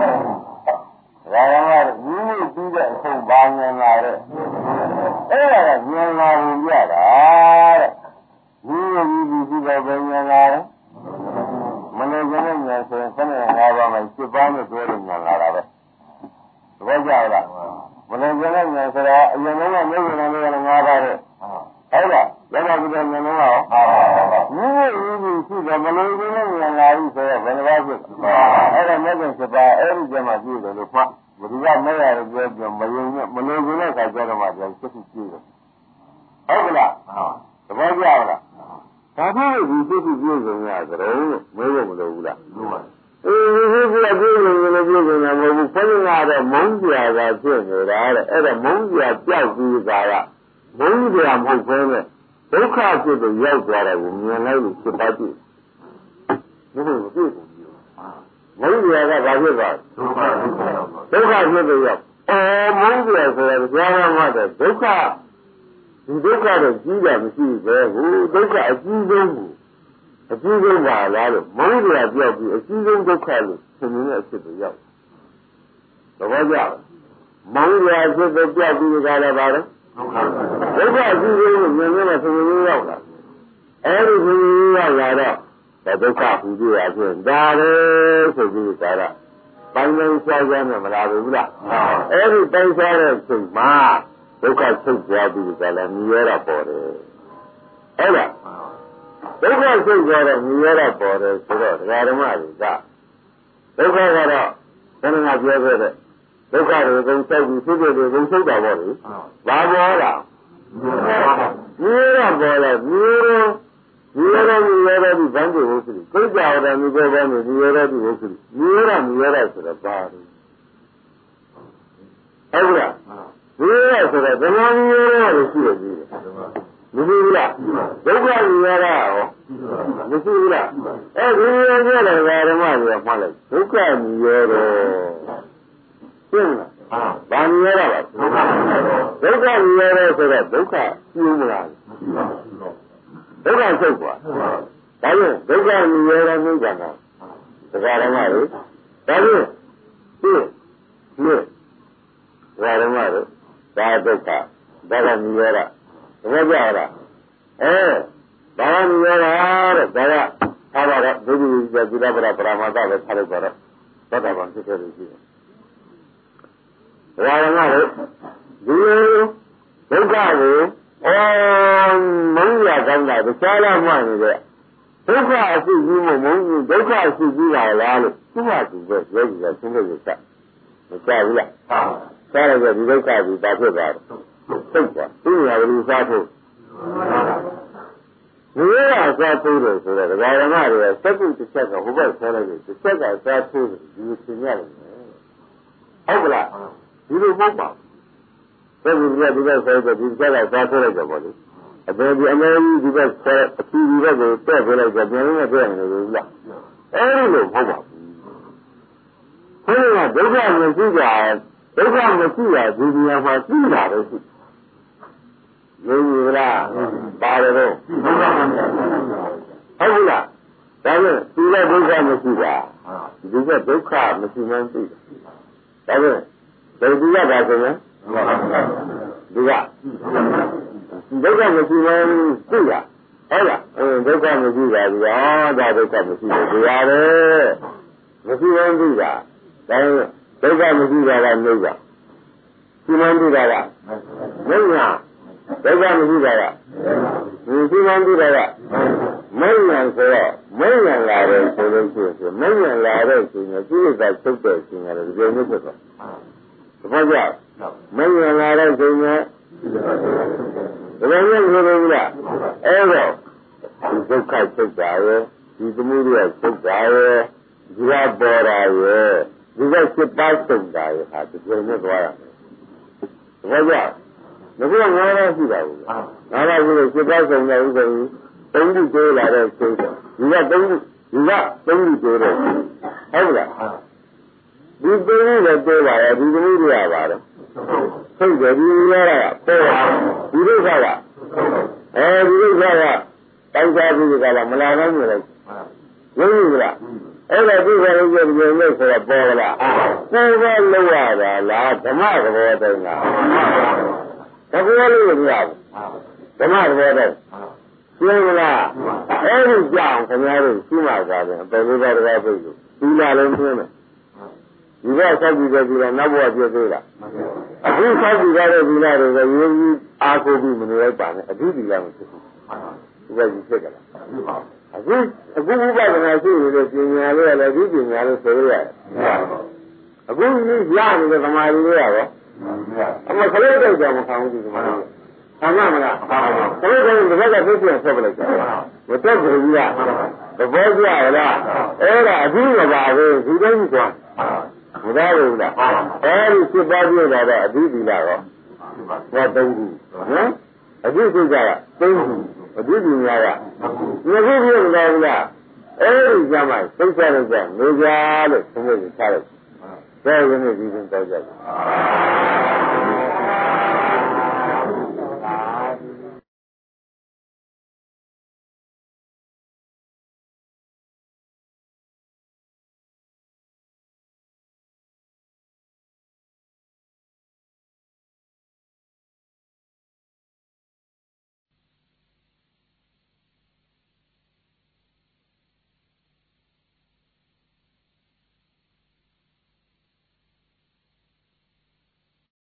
ကညီညီပြီးတဲ့အဆုံးဘာညာလာလဲအဲ့ဒါကညာလာဘူးရတာတဲ့ဒီလိုကြီးကြီးတော့ဘယ်ညာလာလဲမနေကြတဲ့ညာဆိုရင်ခဏငါးပါးမှစစ်ပါးနဲ့ပြောလို့ညာလာတာပဲသဘောကျလားမနေကြတဲ့ညာဆိုတော့အရင်ကမျက်ရည်နဲ့လည်းငါးပါးတဲ့ဟုတ်လားလက်မပြီးတဲ့ညာလုံးရောဒီလိုကြီးကြီးရှိတော့မနေကြတဲ့ညာလာပြီဆိုတော့ဘယ်နှပါးဖြစ်အဲ့ဒါမျက်ရည်စစ်ပါးအဲ့ဒီကျမှကြည့်တယ်လို့မှဘယ်သူကမဲ့ရတယ်ပြောပြောမယုံနဲ့မနေကြတဲ့ခါကျတော့မှပြန်စစ်စစ်ကြည့်တယ်ဟုတ်ကလားသဘောကျလားဒါဖြစ်လို့ဒီစိတ်ကြီးပြည့်စုံရကြတယ်မင်းတို့မလို့ဘူးလားအေးဒီစိတ်ကြီးပြည့်စုံလို့ပြည့်စုံတာမဟုတ်ဘူးဆက်ရင်ကတော့မုန်းကြတာဖြစ်နေတာတဲ့အဲ့ဒါမုန်းကြပြောက်ပြီးတာကမုန်းကြမဟုတ်ဘဲနဲ့ဒုက္ခဖြစ်တဲ့ရောက်သွားတာကိုမြင်လိုက်လို့ဖြစ်ပါကြည့်ဒီလိုပြည့်စုံပြီမုန်းကြကဘာဖြစ်သွားဒုက္ခဒုက္ခဖြစ်တဲ့ရောက်အော်မုန်းကြဆိုတာကြားရမှာတဲ့ဒုက္ခဒီဒုက္ခတော့ကြီးတာမရှိပဲဘူးဒုက္ခအကြီးဆုံးဘူးအကြီးဆုံးပါလားလို့မုန်းကြပြောက်ပြီးအကြီးဆုံးဒုက္ခလို့သင်နေတဲ့အဖြစ်ကိုရောက်သဘောကျလားမုန်းကြဖြစ်တဲ့ပြောက်ပြီးကြတာပါလေဒုက္ခအကြီးဆုံးလို့မြင်နေမှသင်နေရောက်လာအဲ့ဒီဘုရားလာတော့ဒုက္ခဟူကြရခြင်းဒါလေဆိုပြီးဒါကပိုင်းပိုင်းခြားခြားနဲ့မလာဘူးလားအဲ့ဒီပိုင်းခြားတဲ့ချိန်မှာဒုက္ခချုပ်သွားပြီးကြလားမြည်ရတာပေါ်တယ်အဲ့ဒါဒုက္ခချုပ်သွားတော့မြည်ရတာပေါ်တယ်ဆိုတော့ဒကာဓမ္မတွေကဒုက္ခကတော့ဘယ်နှမပြောခဲ့တဲ့ဒုက္ခတွေကုန်ချုပ်ပြီးဖြစ်ဖြစ်တွေကုန်ချုပ်တာပေါ့လေဘာပေါ်လားမြည်ရပေါ်လဲမြည်ရမြည်ရမြည်ရတဲ့ဘန်းတွေဟုတ်ပြီကိုယ်ကြောက်တယ်မြည်ရတဲ့မြည်ရတဲ့ဟုတ်ပြီမြည်ရမြည်ရဆိုတော့ပါဘူးဟုတ်လားမြည်ရဆိုတော့ဘယ်လိုမြည်ရလို့ရှိရကြီးမသိဘူးလားဒုက္ခမြည်ရတာဟောမသိဘူးလားအဲ့ဒီမြည်ရတဲ့ဓမ္မတွေကမှတ်လိုက်ဒုက္ခမြည်ရတော့ရှင်းလားဘာမြည်ရတာလဲဒုက္ခမြည်ရဆိုတော့ဒုက္ခပြင်းမလားဒုက္ခချုပ်သွားဒါကြောင့်ဒုက္ခမြည်ရတဲ့မြည်ကြတာဒကာဓမ္မတွေဒါကြောင့်ဒီနေ့ဒကာဓမ္မတွေဒါဒုက္ခဒါကမြည်ရတာသဘောကျလားအဲဘာမြည်ရတာတဲ့ဒါကအားပါတော့ဒုတိယသီလပရပရမတ္တပဲထားလိုက်ပါတော့သတ္တဗံဖြစ်တယ်လို့ရှိတယ်ဒကာဓမ္မတွေဒီဒုက္ခကိုအော်မုန်းရကောင်းတာတရားလာမှနေတဲ့ဒုက္ခအရှိကြီးမို့မုန်းဘူးဒုက္ခအရှိကြီးလာလားလို့သူ့ဟာသူပဲပြောကြည့်တာသင်္ကေတစမကြဘူးလားစားရတဲ့ဒီဒုက္ခကြီးဘာဖြစ်သွားလဲသိသွားသူ့ရာလူစားဖို့ဒီရစားဖို့လို့ဆိုတော့ဒကာရမတွေကစက်ကုတစ်ချက်ကဟိုဘက်ဆဲလိုက်လို့တစ်ချက်ကစားဖို့ဒီသင်ရတယ်ဟုတ်ကလားဒီလိုမဟုတ်ပါဘူးဘယ်လိုလဲဒီဘက်ဆဲတော့ဒီချက်ကစားဖို့လိုက်တော့ဗောလေအပေဒီအမေကြီးဒီဘက်ဆဲအဖြူဒီဘက်ကိုတက်ပေးလိုက်တော့ပြန်ရင်းနဲ့ပြန်နေလို့လားအဲ့ဒီလိုမဟုတ်ပါဘူးခေါင်းကဒုက္ခမရှိကြဒုက္ခမရှိရဒီနေရာမှာသိတာပဲရှိရင်းရလားပါတယ်တော့ဟုတ်လားဒါကြောင့်ဒီလိုဒုက္ခမရှိတာဒီကဒုက္ခမရှိမှန်းသိတယ်ဒါကြောင့်ဒီကပါဆိုရင်ဒီကဒုက္ခမရှိမှန်းသိတာဟုတ်လားအဲဒုက္ခမရှိတာဒီဟာဒါဒုက္ခမရှိတယ်ဒီရတယ်မရှိမှန်းသိတာဒါဒုက္ခမရှိတာကနှိမ့်တာရှိမှန်းသိတာကနှိမ့်တာဒုက္ခမရှိတာကဒီရှိမှန်းသိတာကမဉ္ဇဉ်ဆိုတော့မဉ္ဇဉ်လာတယ်ဆိုလို့ရှိရင်မဉ္ဇဉ်လာတဲ့ချိန်ကသူ့ရဲ့ချုပ်တဲ့ချိန်ကလည်းဒီလိုမျိုးဖြစ်သွားသဘောကျမဉ္ဇဉ်လာတဲ့ချိန်ကဒီလိုမျိုးဖြစ်လို့လားအဲ့တော့ဒီဒုက္ခချုပ်တာရဲ့ဒီသမုဒယချုပ်တာရဲ့ဒီကပေါ်တာရဲ့ဒီကစစ်ပါချုပ်တာရဲ့ဟာဒီလိုမျိုးသွားရမယ်သဘောကျမကွာငါးပါးရှိတာဘူးငါးပါးရှိလို့စစ်ပါချုပ်တဲ့ဥစ္စာကြီးသုံးခုကျိုးလာတဲ့ချိန်ဒီကသုံးခုဒီကသုံးခုကျိုးတဲ့ဟုတ်လားဒီသုံးခုလည်းကျိုးပါရဲ့ဒီသမုဒယပါတော့ဟုတ်တယ်ဒီရတာပေါ်ဒီဒုက္ခကအဲဒီဒုက္ခကတောင်းစားပြီးကြလားမလာနိုင်ဘူးလေရင်းပြီလားအဲ့ဒါဒီကလေးကဒီလိုဆိုတော့ပေါ်လာကိုယ်ကလောက်ရတာလားဓမ္မသဘောတည်းလားတကယ်လို့မရဘူးဓမ္မသဘောတည်းရှင်းမလားအဲ့ဒီကြောင့်ခင်ဗျားတို့ရှိမှပါတယ်အပေလေးပါးတစ်ပါးပြည့်လို့ဒီလာလုံးပြင်းမယ်ဒီကစောက်ကြည့်ကြည့်လားနောက်ဘဝပြည့်သေးလားအခုစောက်ကြည့်ကြတဲ့ဒီလာတွေကရင်းကြီးအားကိုပြီးမနေလိုက်ပါနဲ့အဓိပ္ပာယ်မရှိဘူးဒီကကြီးဖြစ်ကြလားအခုအခုဥပဒနာရှိနေတဲ့ပညာလေးကလည်းဒီပညာလေးဆိုရတယ်အခုဒီရနေတဲ့သမာဓိလေးရောအမခလေးတော့ကြောင်မခံဘူးဒီသမာဓိဆမ်းမမလားခလေးတော့ဒီဘက်ကသိပြန်ဆက်ပလိုက်တာမတက်ဘူးလားသဘောကျလားအဲ့ဒါအပြီးမပါဘူးဒီတိုင်းကြီးသွားမသားဘူးလားအဲ့ဒီစစ်ပါးပြလာတော့အပြီးပြီလားရောဟောသုံးခုနော်အပြီးသိကြတာသုံးခုအပြီးပြီများကငါခုပြမလာဘူးလားအဲ့ဒီကြမှာသိကြလို့ကြနေကြလို့သုံးခုချလိုက်တယ်ဘယ်ရင်းနေဒီရင်တောက်ကြတယ်